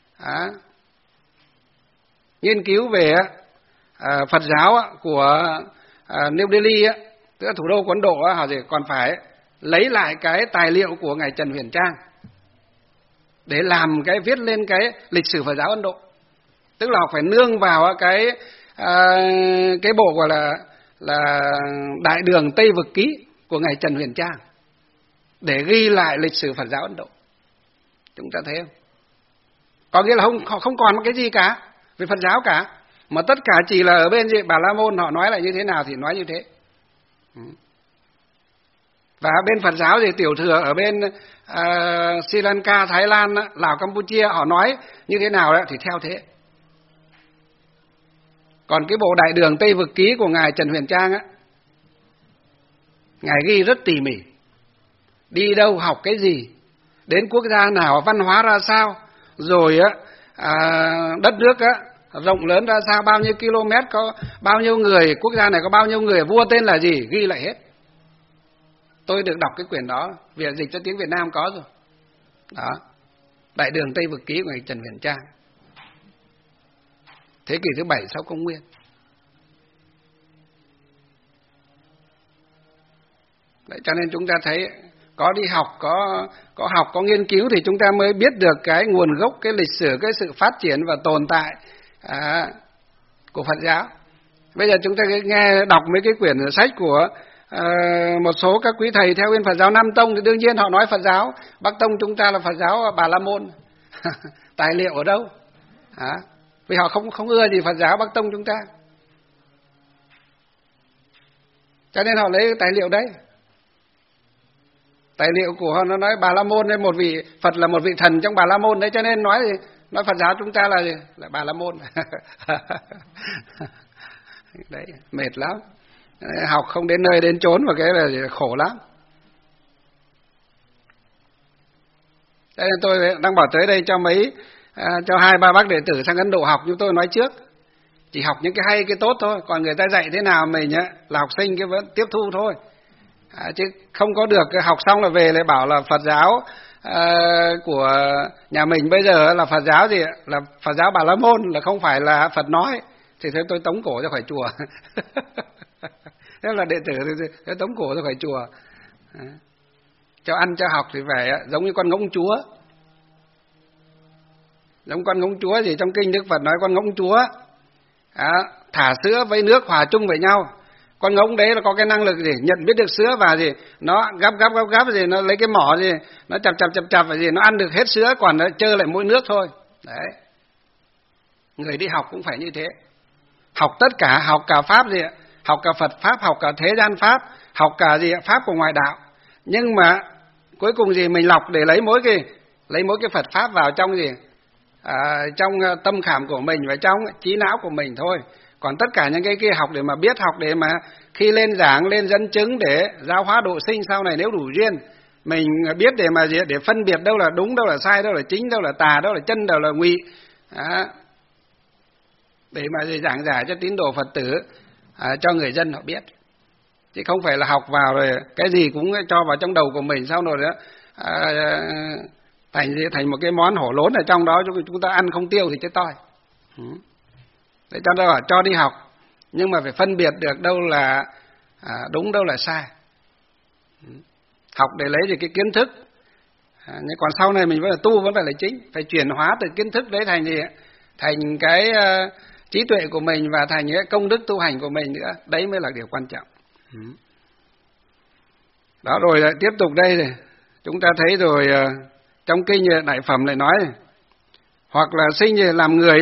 nghiên cứu về Phật giáo của New Delhi á, tức là thủ đô của Ấn Độ á, họ còn phải lấy lại cái tài liệu của ngài Trần Huyền Trang để làm viết lên cái lịch sử Phật giáo Ấn Độ. Tức là họ phải nương vào cái bộ gọi là Đại Đường Tây Vực Ký của ngài Trần Huyền Trang để ghi lại lịch sử Phật giáo Ấn Độ. Chúng ta thấy không? Có nghĩa là không còn một cái gì cả về Phật giáo cả, mà tất cả chỉ là ở bên Bà La Môn họ nói lại như thế nào thì nói như thế. Và bên Phật giáo thì tiểu thừa ở bên Sri Lanka, Thái Lan, Lào, Campuchia họ nói như thế nào đó thì theo thế. Còn cái bộ Đại Đường Tây Vực Ký của ngài Trần Huyền Trang á, ngài ghi rất tỉ mỉ, đi đâu học cái gì, đến quốc gia nào văn hóa ra sao, rồi đất nước rộng lớn ra sao, bao nhiêu km, có bao nhiêu người, quốc gia này có bao nhiêu người, vua tên là gì, ghi lại hết. Tôi được đọc cái quyển đó, việc dịch cho tiếng Việt Nam có rồi. Đó, Đại Đường Tây Vực Ký của ngài Trần Huyền Trang, thế kỷ thứ 7 sau công nguyên. Đấy, cho nên chúng ta thấy có đi học, có học, có nghiên cứu thì chúng ta mới biết được cái nguồn gốc, cái lịch sử, cái sự phát triển và tồn tại của Phật giáo. Bây giờ chúng ta nghe đọc mấy cái quyển sách của một số các quý thầy theo bên Phật giáo Nam Tông thì đương nhiên họ nói Phật giáo Bắc Tông chúng ta là Phật giáo Bà La Môn. Tài liệu ở đâu? Vì họ không ưa gì Phật giáo Bắc Tông chúng ta, cho nên họ lấy tài liệu đấy. Tài liệu của họ nó nói Bà La Môn nên một vị Phật là một vị thần trong Bà La Môn đấy, cho nên nói Phật giáo chúng ta là Bà La Môn. Đấy, mệt lắm. Học không đến nơi đến chốn và cái là khổ lắm. Thế nên tôi đang bảo tới đây cho 2-3 bác đệ tử sang Ấn Độ học, chúng tôi nói trước chỉ học những cái hay cái tốt thôi, còn người ta dạy thế nào mình là học sinh cái vẫn tiếp thu thôi. Chứ không có được học xong là về lại bảo là Phật giáo của nhà mình bây giờ là Phật giáo gì, là Phật giáo Bà La Môn, là không phải là Phật nói, thì thế tôi tống cổ ra khỏi chùa. Thế là đệ tử thì tống cổ ra khỏi chùa. Cho ăn cho học thì phải giống như con ngỗng chúa. giống con ngỗng chúa gì, trong kinh Đức Phật nói con ngỗng chúa thả sữa với nước hòa chung với nhau. Con ngỗng đấy là có cái năng lực gì, nhận biết được sữa và gì, nó gắp gì, nó lấy cái mỏ gì, nó chập và gì, nó ăn được hết sữa, còn nó trơ lại mỗi nước thôi. Đấy. Người đi học cũng phải như thế. Học tất cả, học cả pháp gì, học cả Phật pháp, học cả thế gian pháp, học cả gì pháp của ngoại đạo. Nhưng mà cuối cùng gì mình lọc để lấy mỗi cái Phật pháp vào trong gì, trong tâm khảm của mình và trong trí não của mình thôi. Còn tất cả những cái kia học để mà biết, học để mà khi lên giảng, lên dẫn chứng để giáo hóa độ sinh sau này nếu đủ duyên, mình biết để mà gì, để phân biệt đâu là đúng, đâu là sai, đâu là chính, đâu là tà, đâu là chân, đâu là ngụy, để mà giảng giải cho tín đồ Phật tử, cho người dân họ biết. Chứ không phải là học vào rồi cái gì cũng cho vào trong đầu của mình, sau rồi đó thành một cái món hổ lốn ở trong đó, chúng ta ăn không tiêu thì chết toi. Để cho đi học, nhưng mà phải phân biệt được đâu là đúng, đâu là sai. Học để lấy được cái kiến thức, nhưng còn sau này mình vẫn là tu, vẫn phải là chính, phải chuyển hóa từ kiến thức đấy thành gì, thành cái trí tuệ của mình và thành cái công đức tu hành của mình nữa. Đấy mới là điều quan trọng. Đó, rồi lại tiếp tục đây này, chúng ta thấy rồi trong kinh Đại Phẩm lại nói này, hoặc là sinh làm người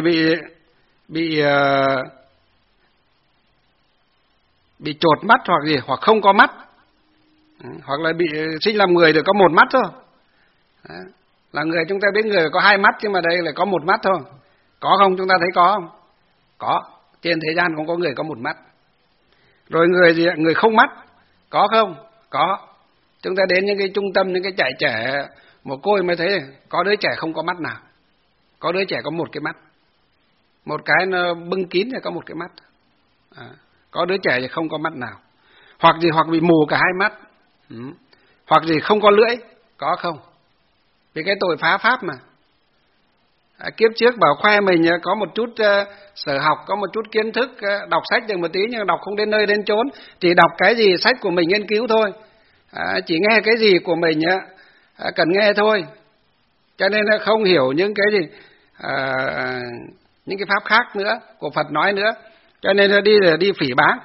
bị chột mắt hoặc gì, hoặc không có mắt, hoặc là bị sinh làm người được có một mắt thôi. Đó. Là người chúng ta biết người có hai mắt, nhưng mà đây là có một mắt thôi. Có không? Chúng ta thấy có không? Có. Trên thế gian cũng có người có một mắt. Rồi người không mắt, có không? Có. Chúng ta đến những cái trung tâm, những cái trại trẻ mồ côi mới thấy có đứa trẻ không có mắt nào. Có đứa trẻ có một cái mắt. Một cái nó bưng kín thì có một cái mắt. Có đứa trẻ thì không có mắt nào. Hoặc bị mù cả hai mắt. Hoặc không có lưỡi, có không? Vì cái tội phá pháp mà. Kiếp trước bảo khoe mình có một chút sở học, có một chút kiến thức, đọc sách được một tí nhưng đọc không đến nơi đến chốn, chỉ đọc cái gì sách của mình nghiên cứu thôi, chỉ nghe cái gì của mình cần nghe thôi, cho nên không hiểu những cái gì, những cái pháp khác nữa của Phật nói nữa, cho nên đi phỉ báng.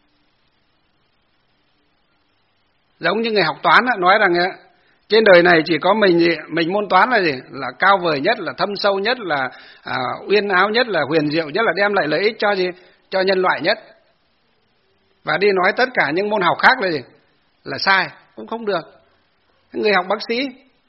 Giống như người học toán nói rằng trên đời này chỉ có mình môn toán là gì? Là cao vời nhất, là thâm sâu nhất, là uyên áo nhất, là huyền diệu nhất, là đem lại lợi ích cho gì? Cho nhân loại nhất. Và đi nói tất cả những môn học khác là gì? Là sai, cũng không được. Người học bác sĩ,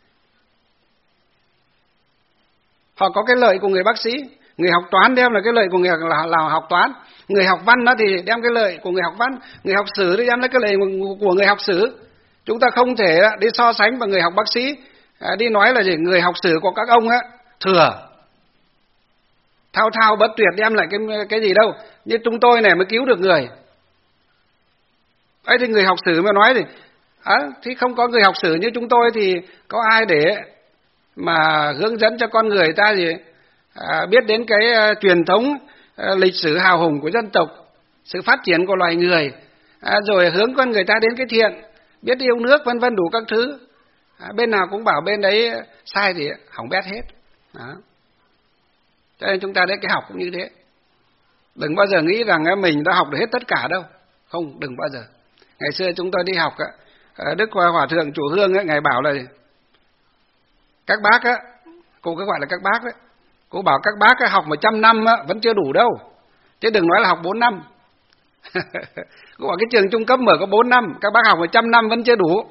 họ có cái lợi của người bác sĩ. Người học toán đem là cái lợi của người là học toán. Người học văn đó thì đem cái lợi của người học văn. Người học sử thì đem lấy cái lợi của người học sử. Chúng ta không thể đi so sánh bằng người học bác sĩ, đi nói là gì? Người học sử của các ông thừa, thao bất tuyệt, đem lại cái gì đâu. Như chúng tôi này mới cứu được người. Ấy thì người học sử mà nói thì không có người học sử như chúng tôi thì có ai để mà hướng dẫn cho con người ta gì biết đến cái truyền thống lịch sử hào hùng của dân tộc, sự phát triển của loài người, rồi hướng con người ta đến cái thiện, biết yêu nước, vân vân, đủ các thứ. Bên nào cũng bảo bên đấy sai thì hỏng bét hết. Đó. Cho nên chúng ta đấy, cái học cũng như thế. Đừng bao giờ nghĩ rằng mình đã học được hết tất cả đâu. Không, đừng bao giờ. Ngày xưa chúng tôi đi học, Đức Hòa Thượng Chủ Hương Ngài bảo là các bác cô cứ gọi là các bác đấy, cô bảo các bác học 100 năm vẫn chưa đủ đâu, chứ đừng nói là học 4 năm. Cô bảo cái trường trung cấp mở có 4 năm, các bác học 100 năm vẫn chưa đủ.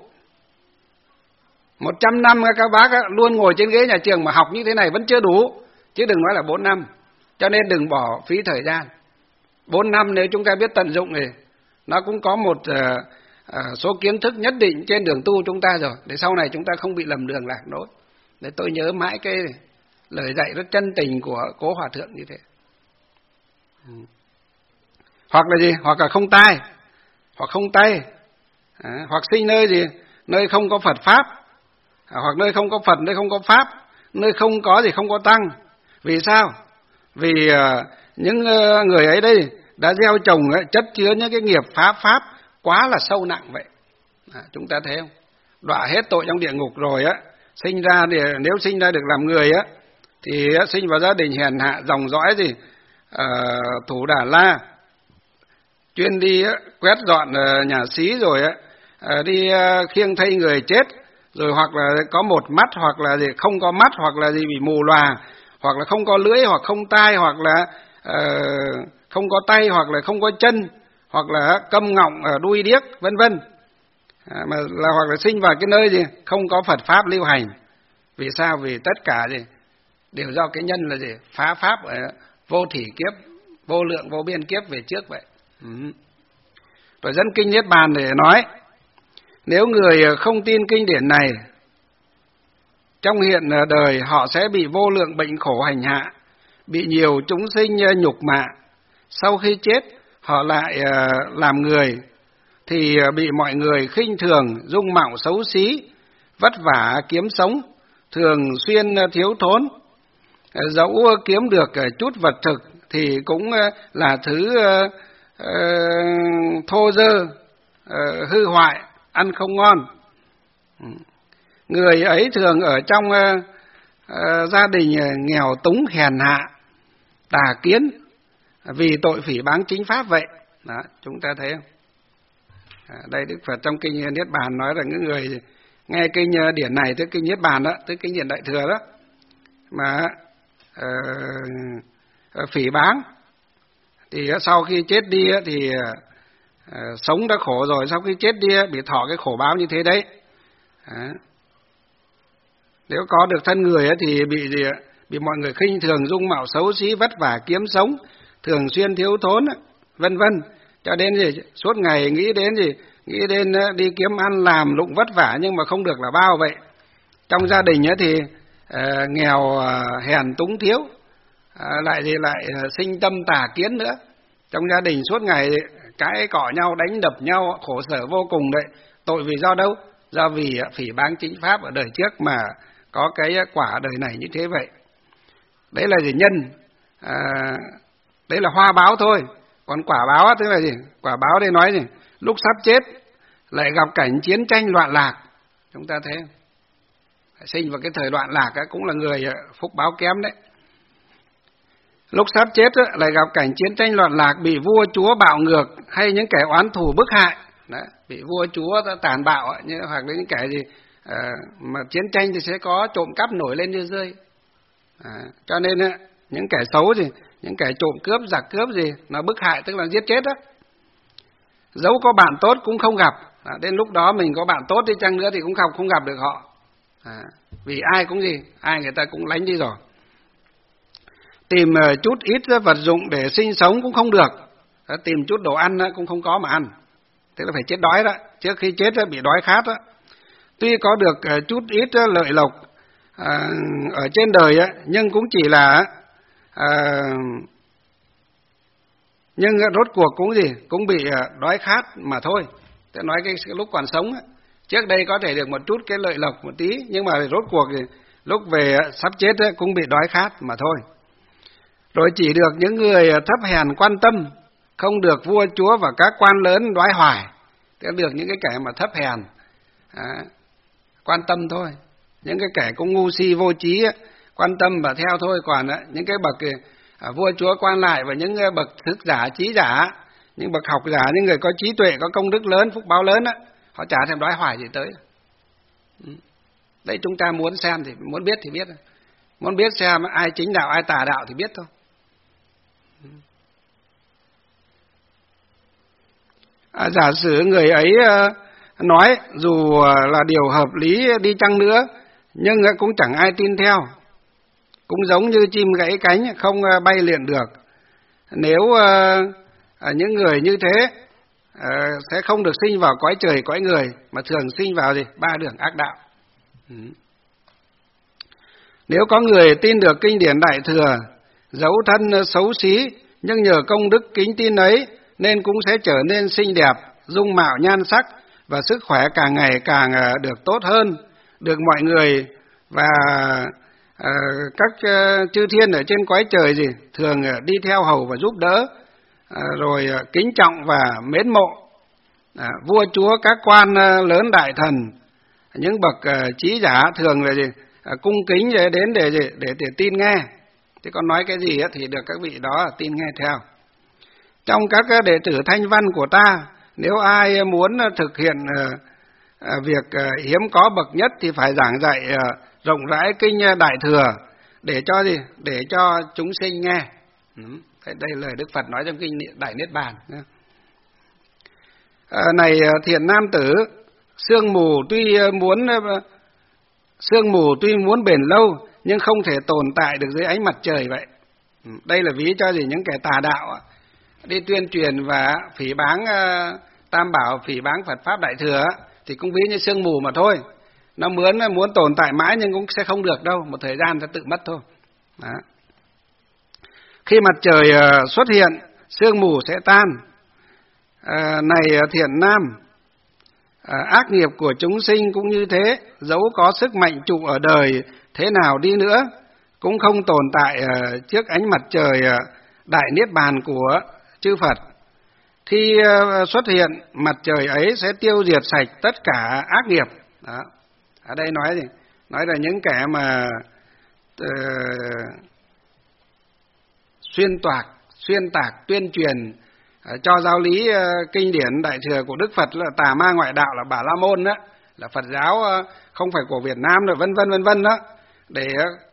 100 năm các bác luôn ngồi trên ghế nhà trường mà học như thế này vẫn chưa đủ, chứ đừng nói là 4 năm. Cho nên đừng bỏ phí thời gian. 4 năm nếu chúng ta biết tận dụng thì nó cũng có một số kiến thức nhất định trên đường tu chúng ta rồi, để sau này chúng ta không bị lầm đường lạc lối. Để tôi nhớ mãi cái lời dạy rất chân tình của Cố Hòa Thượng như thế. Hoặc là gì? Hoặc là không tai, hoặc không tay, hoặc sinh nơi gì? Nơi không có Phật Pháp, hoặc nơi không có Phật, nơi không có Pháp, nơi không có gì, không có Tăng. Vì sao? Vì những người ấy đây đã gieo trồng chất chứa những cái nghiệp phá Pháp quá là sâu nặng vậy. Chúng ta thấy không? Đọa hết tội trong địa ngục rồi sinh ra, nếu sinh ra được làm người thì sinh vào gia đình hèn hạ, dòng dõi gì Thủ Đà La, chuyên đi quét dọn nhà xí, rồi đi khiêng thây người chết, rồi hoặc là có một mắt, hoặc là gì không có mắt, hoặc là gì bị mù lòa, hoặc là không có lưỡi, hoặc không tai, hoặc là không có tay, hoặc là không có chân, hoặc là câm ngọng, đuôi điếc, vân vân. Mà là hoặc là sinh vào cái nơi gì không có Phật pháp lưu hành. Vì sao? Vì tất cả gì đều do cái nhân là gì phá pháp ở vô thỉ kiếp, vô lượng vô biên kiếp về trước vậy. Rồi dẫn kinh Niết Bàn để nói, nếu người không tin kinh điển này, trong hiện đời họ sẽ bị vô lượng bệnh khổ hành hạ, bị nhiều chúng sinh nhục mạ. Sau khi chết, họ lại làm người, thì bị mọi người khinh thường, dung mạo xấu xí, vất vả kiếm sống, thường xuyên thiếu thốn. Dẫu kiếm được chút vật thực thì cũng là thứ thô dơ, hư hoại, ăn không ngon. Người ấy thường ở trong gia đình nghèo túng hèn hạ, tà kiến, vì tội phỉ báng chính pháp vậy. Đó, chúng ta thấy không? Đây Đức Phật trong kinh Niết Bàn nói rằng những người nghe kinh điển này, tức kinh Niết Bàn đó, tức kinh điển Đại Thừa đó, mà phỉ báng thì sau khi chết đi thì sống đã khổ rồi, sau khi chết đi bị thọ cái khổ báo như thế đấy. Nếu có được thân người thì bị mọi người khinh thường, dung mạo xấu xí, vất vả kiếm sống, thường xuyên thiếu thốn, vân vân, cho đến gì suốt ngày nghĩ đến đi kiếm ăn làm lụng vất vả nhưng mà không được là bao vậy. Trong gia đình thì nghèo hèn túng thiếu, lại sinh tâm tà kiến nữa. Trong gia đình suốt ngày cãi cọ nhau, đánh đập nhau, khổ sở vô cùng đấy. Tội vì do đâu? Do vì phỉ báng chính pháp ở đời trước mà có cái quả đời này như thế vậy. Đấy là gì? Nhân. Đấy là hoa báo thôi. Còn quả báo tức là gì? Quả báo đây nói gì? Lúc sắp chết lại gặp cảnh chiến tranh loạn lạc. Chúng ta thấy không? Sinh vào cái thời loạn lạc cũng là người phúc báo kém đấy. Lúc sắp chết lại gặp cảnh chiến tranh loạn lạc, bị vua chúa bạo ngược hay những kẻ oán thù bức hại. Đấy, bị vua chúa tàn bạo, hoặc là những kẻ gì mà chiến tranh thì sẽ có trộm cắp nổi lên như rơi. Cho nên những kẻ xấu gì, những kẻ trộm cướp, giặc cướp gì, nó bức hại tức là giết chết đó. Dẫu có bạn tốt cũng không gặp. Đến lúc đó mình có bạn tốt đi chăng nữa thì cũng không gặp được họ. Vì ai cũng gì, ai người ta cũng lánh đi rồi. Tìm chút ít vật dụng để sinh sống cũng không được. Tìm chút đồ ăn cũng không có mà ăn. Tức là phải chết đói đó. Trước khi chết bị đói khát đó. Tuy có được chút ít lợi lộc ở trên đời nhưng cũng chỉ là nhưng rốt cuộc cũng gì, cũng bị đói khát mà thôi. Tôi nói cái lúc còn sống trước đây có thể được một chút cái lợi lộc một tí, nhưng mà rốt cuộc thì lúc về sắp chết cũng bị đói khát mà thôi. Rồi chỉ được những người thấp hèn quan tâm, không được vua chúa và các quan lớn đoái hoài. Tức được những cái kẻ mà thấp hèn quan tâm thôi. Những cái kẻ cũng ngu si vô trí quan tâm và theo thôi. Còn những cái bậc vua chúa quan lại và những bậc thức giả, trí giả, những bậc học giả, những người có trí tuệ, có công đức lớn, phúc báo lớn họ chả thèm đoái hoài gì tới. Đấy, chúng ta muốn xem thì muốn biết thì biết, muốn biết xem ai chính đạo ai tà đạo thì biết thôi. Giả sử người ấy nói dù là điều hợp lý đi chăng nữa nhưng cũng chẳng ai tin theo, cũng giống như chim gãy cánh không bay liền được. Nếu những người như thế sẽ không được sinh vào cõi trời cõi người, mà thường sinh vào gì? Ba đường ác đạo. Nếu có người tin được kinh điển Đại Thừa, dẫu thân xấu xí nhưng nhờ công đức kính tin ấy nên cũng sẽ trở nên xinh đẹp, dung mạo nhan sắc và sức khỏe càng ngày càng được tốt hơn, được mọi người và các chư thiên ở trên cõi trời gì thường đi theo hầu và giúp đỡ, rồi kính trọng và mến mộ. Vua chúa, các quan lớn đại thần, những bậc trí giả thường là gì cung kính đến để tin nghe. Chứ còn nói cái gì thì được các vị đó tin nghe theo. Trong các đệ tử Thanh Văn của ta, nếu ai muốn thực hiện việc hiếm có bậc nhất thì phải giảng dạy rộng rãi kinh Đại Thừa để cho gì? Để cho chúng sinh nghe. Đây là lời Đức Phật nói trong kinh Đại Niết Bàn. Này thiện nam tử, sương mù tuy muốn bền lâu nhưng không thể tồn tại được dưới ánh mặt trời vậy. Đây là ví cho gì? Những kẻ tà đạo đi tuyên truyền và phỉ báng Tam Bảo, phỉ báng Phật Pháp Đại Thừa thì cũng ví như sương mù mà thôi. Nó muốn tồn tại mãi nhưng cũng sẽ không được đâu, một thời gian sẽ tự mất thôi. Đó. Khi mặt trời xuất hiện, sương mù sẽ tan. Này thiện nam, ác nghiệp của chúng sinh cũng như thế, dẫu có sức mạnh trụ ở đời thế nào đi nữa, cũng không tồn tại trước ánh mặt trời Đại Niết Bàn của chư Phật. Khi xuất hiện, mặt trời ấy sẽ tiêu diệt sạch tất cả ác nghiệp. Đó. Ở đây nói gì? Nói là những kẻ mà xuyên tạc, tuyên truyền cho giáo lý kinh điển Đại Thừa của Đức Phật là tà ma ngoại đạo, là Bà La Môn đó, là Phật giáo không phải của Việt Nam rồi vân vân đó, để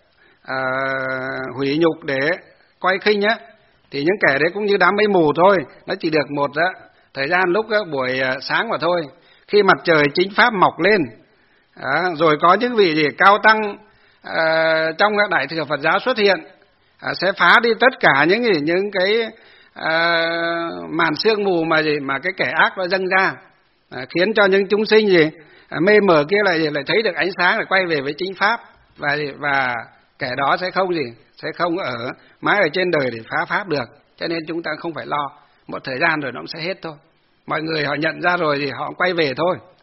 hủy nhục, để coi khinh á, thì những kẻ đấy cũng như đám mây mù thôi, nó chỉ được một thời gian lúc buổi sáng mà thôi. Khi mặt trời chính pháp mọc lên, rồi có những vị gì cao tăng trong Đại Thừa Phật giáo xuất hiện, sẽ phá đi tất cả những cái màn sương mù mà cái kẻ ác nó dâng ra, khiến cho những chúng sinh mê mờ kia lại thấy được ánh sáng, lại quay về với chính pháp, và kẻ đó sẽ không mãi ở trên đời để phá pháp được. Cho nên chúng ta không phải lo, một thời gian rồi nó cũng sẽ hết thôi. Mọi người họ nhận ra rồi thì họ quay về thôi.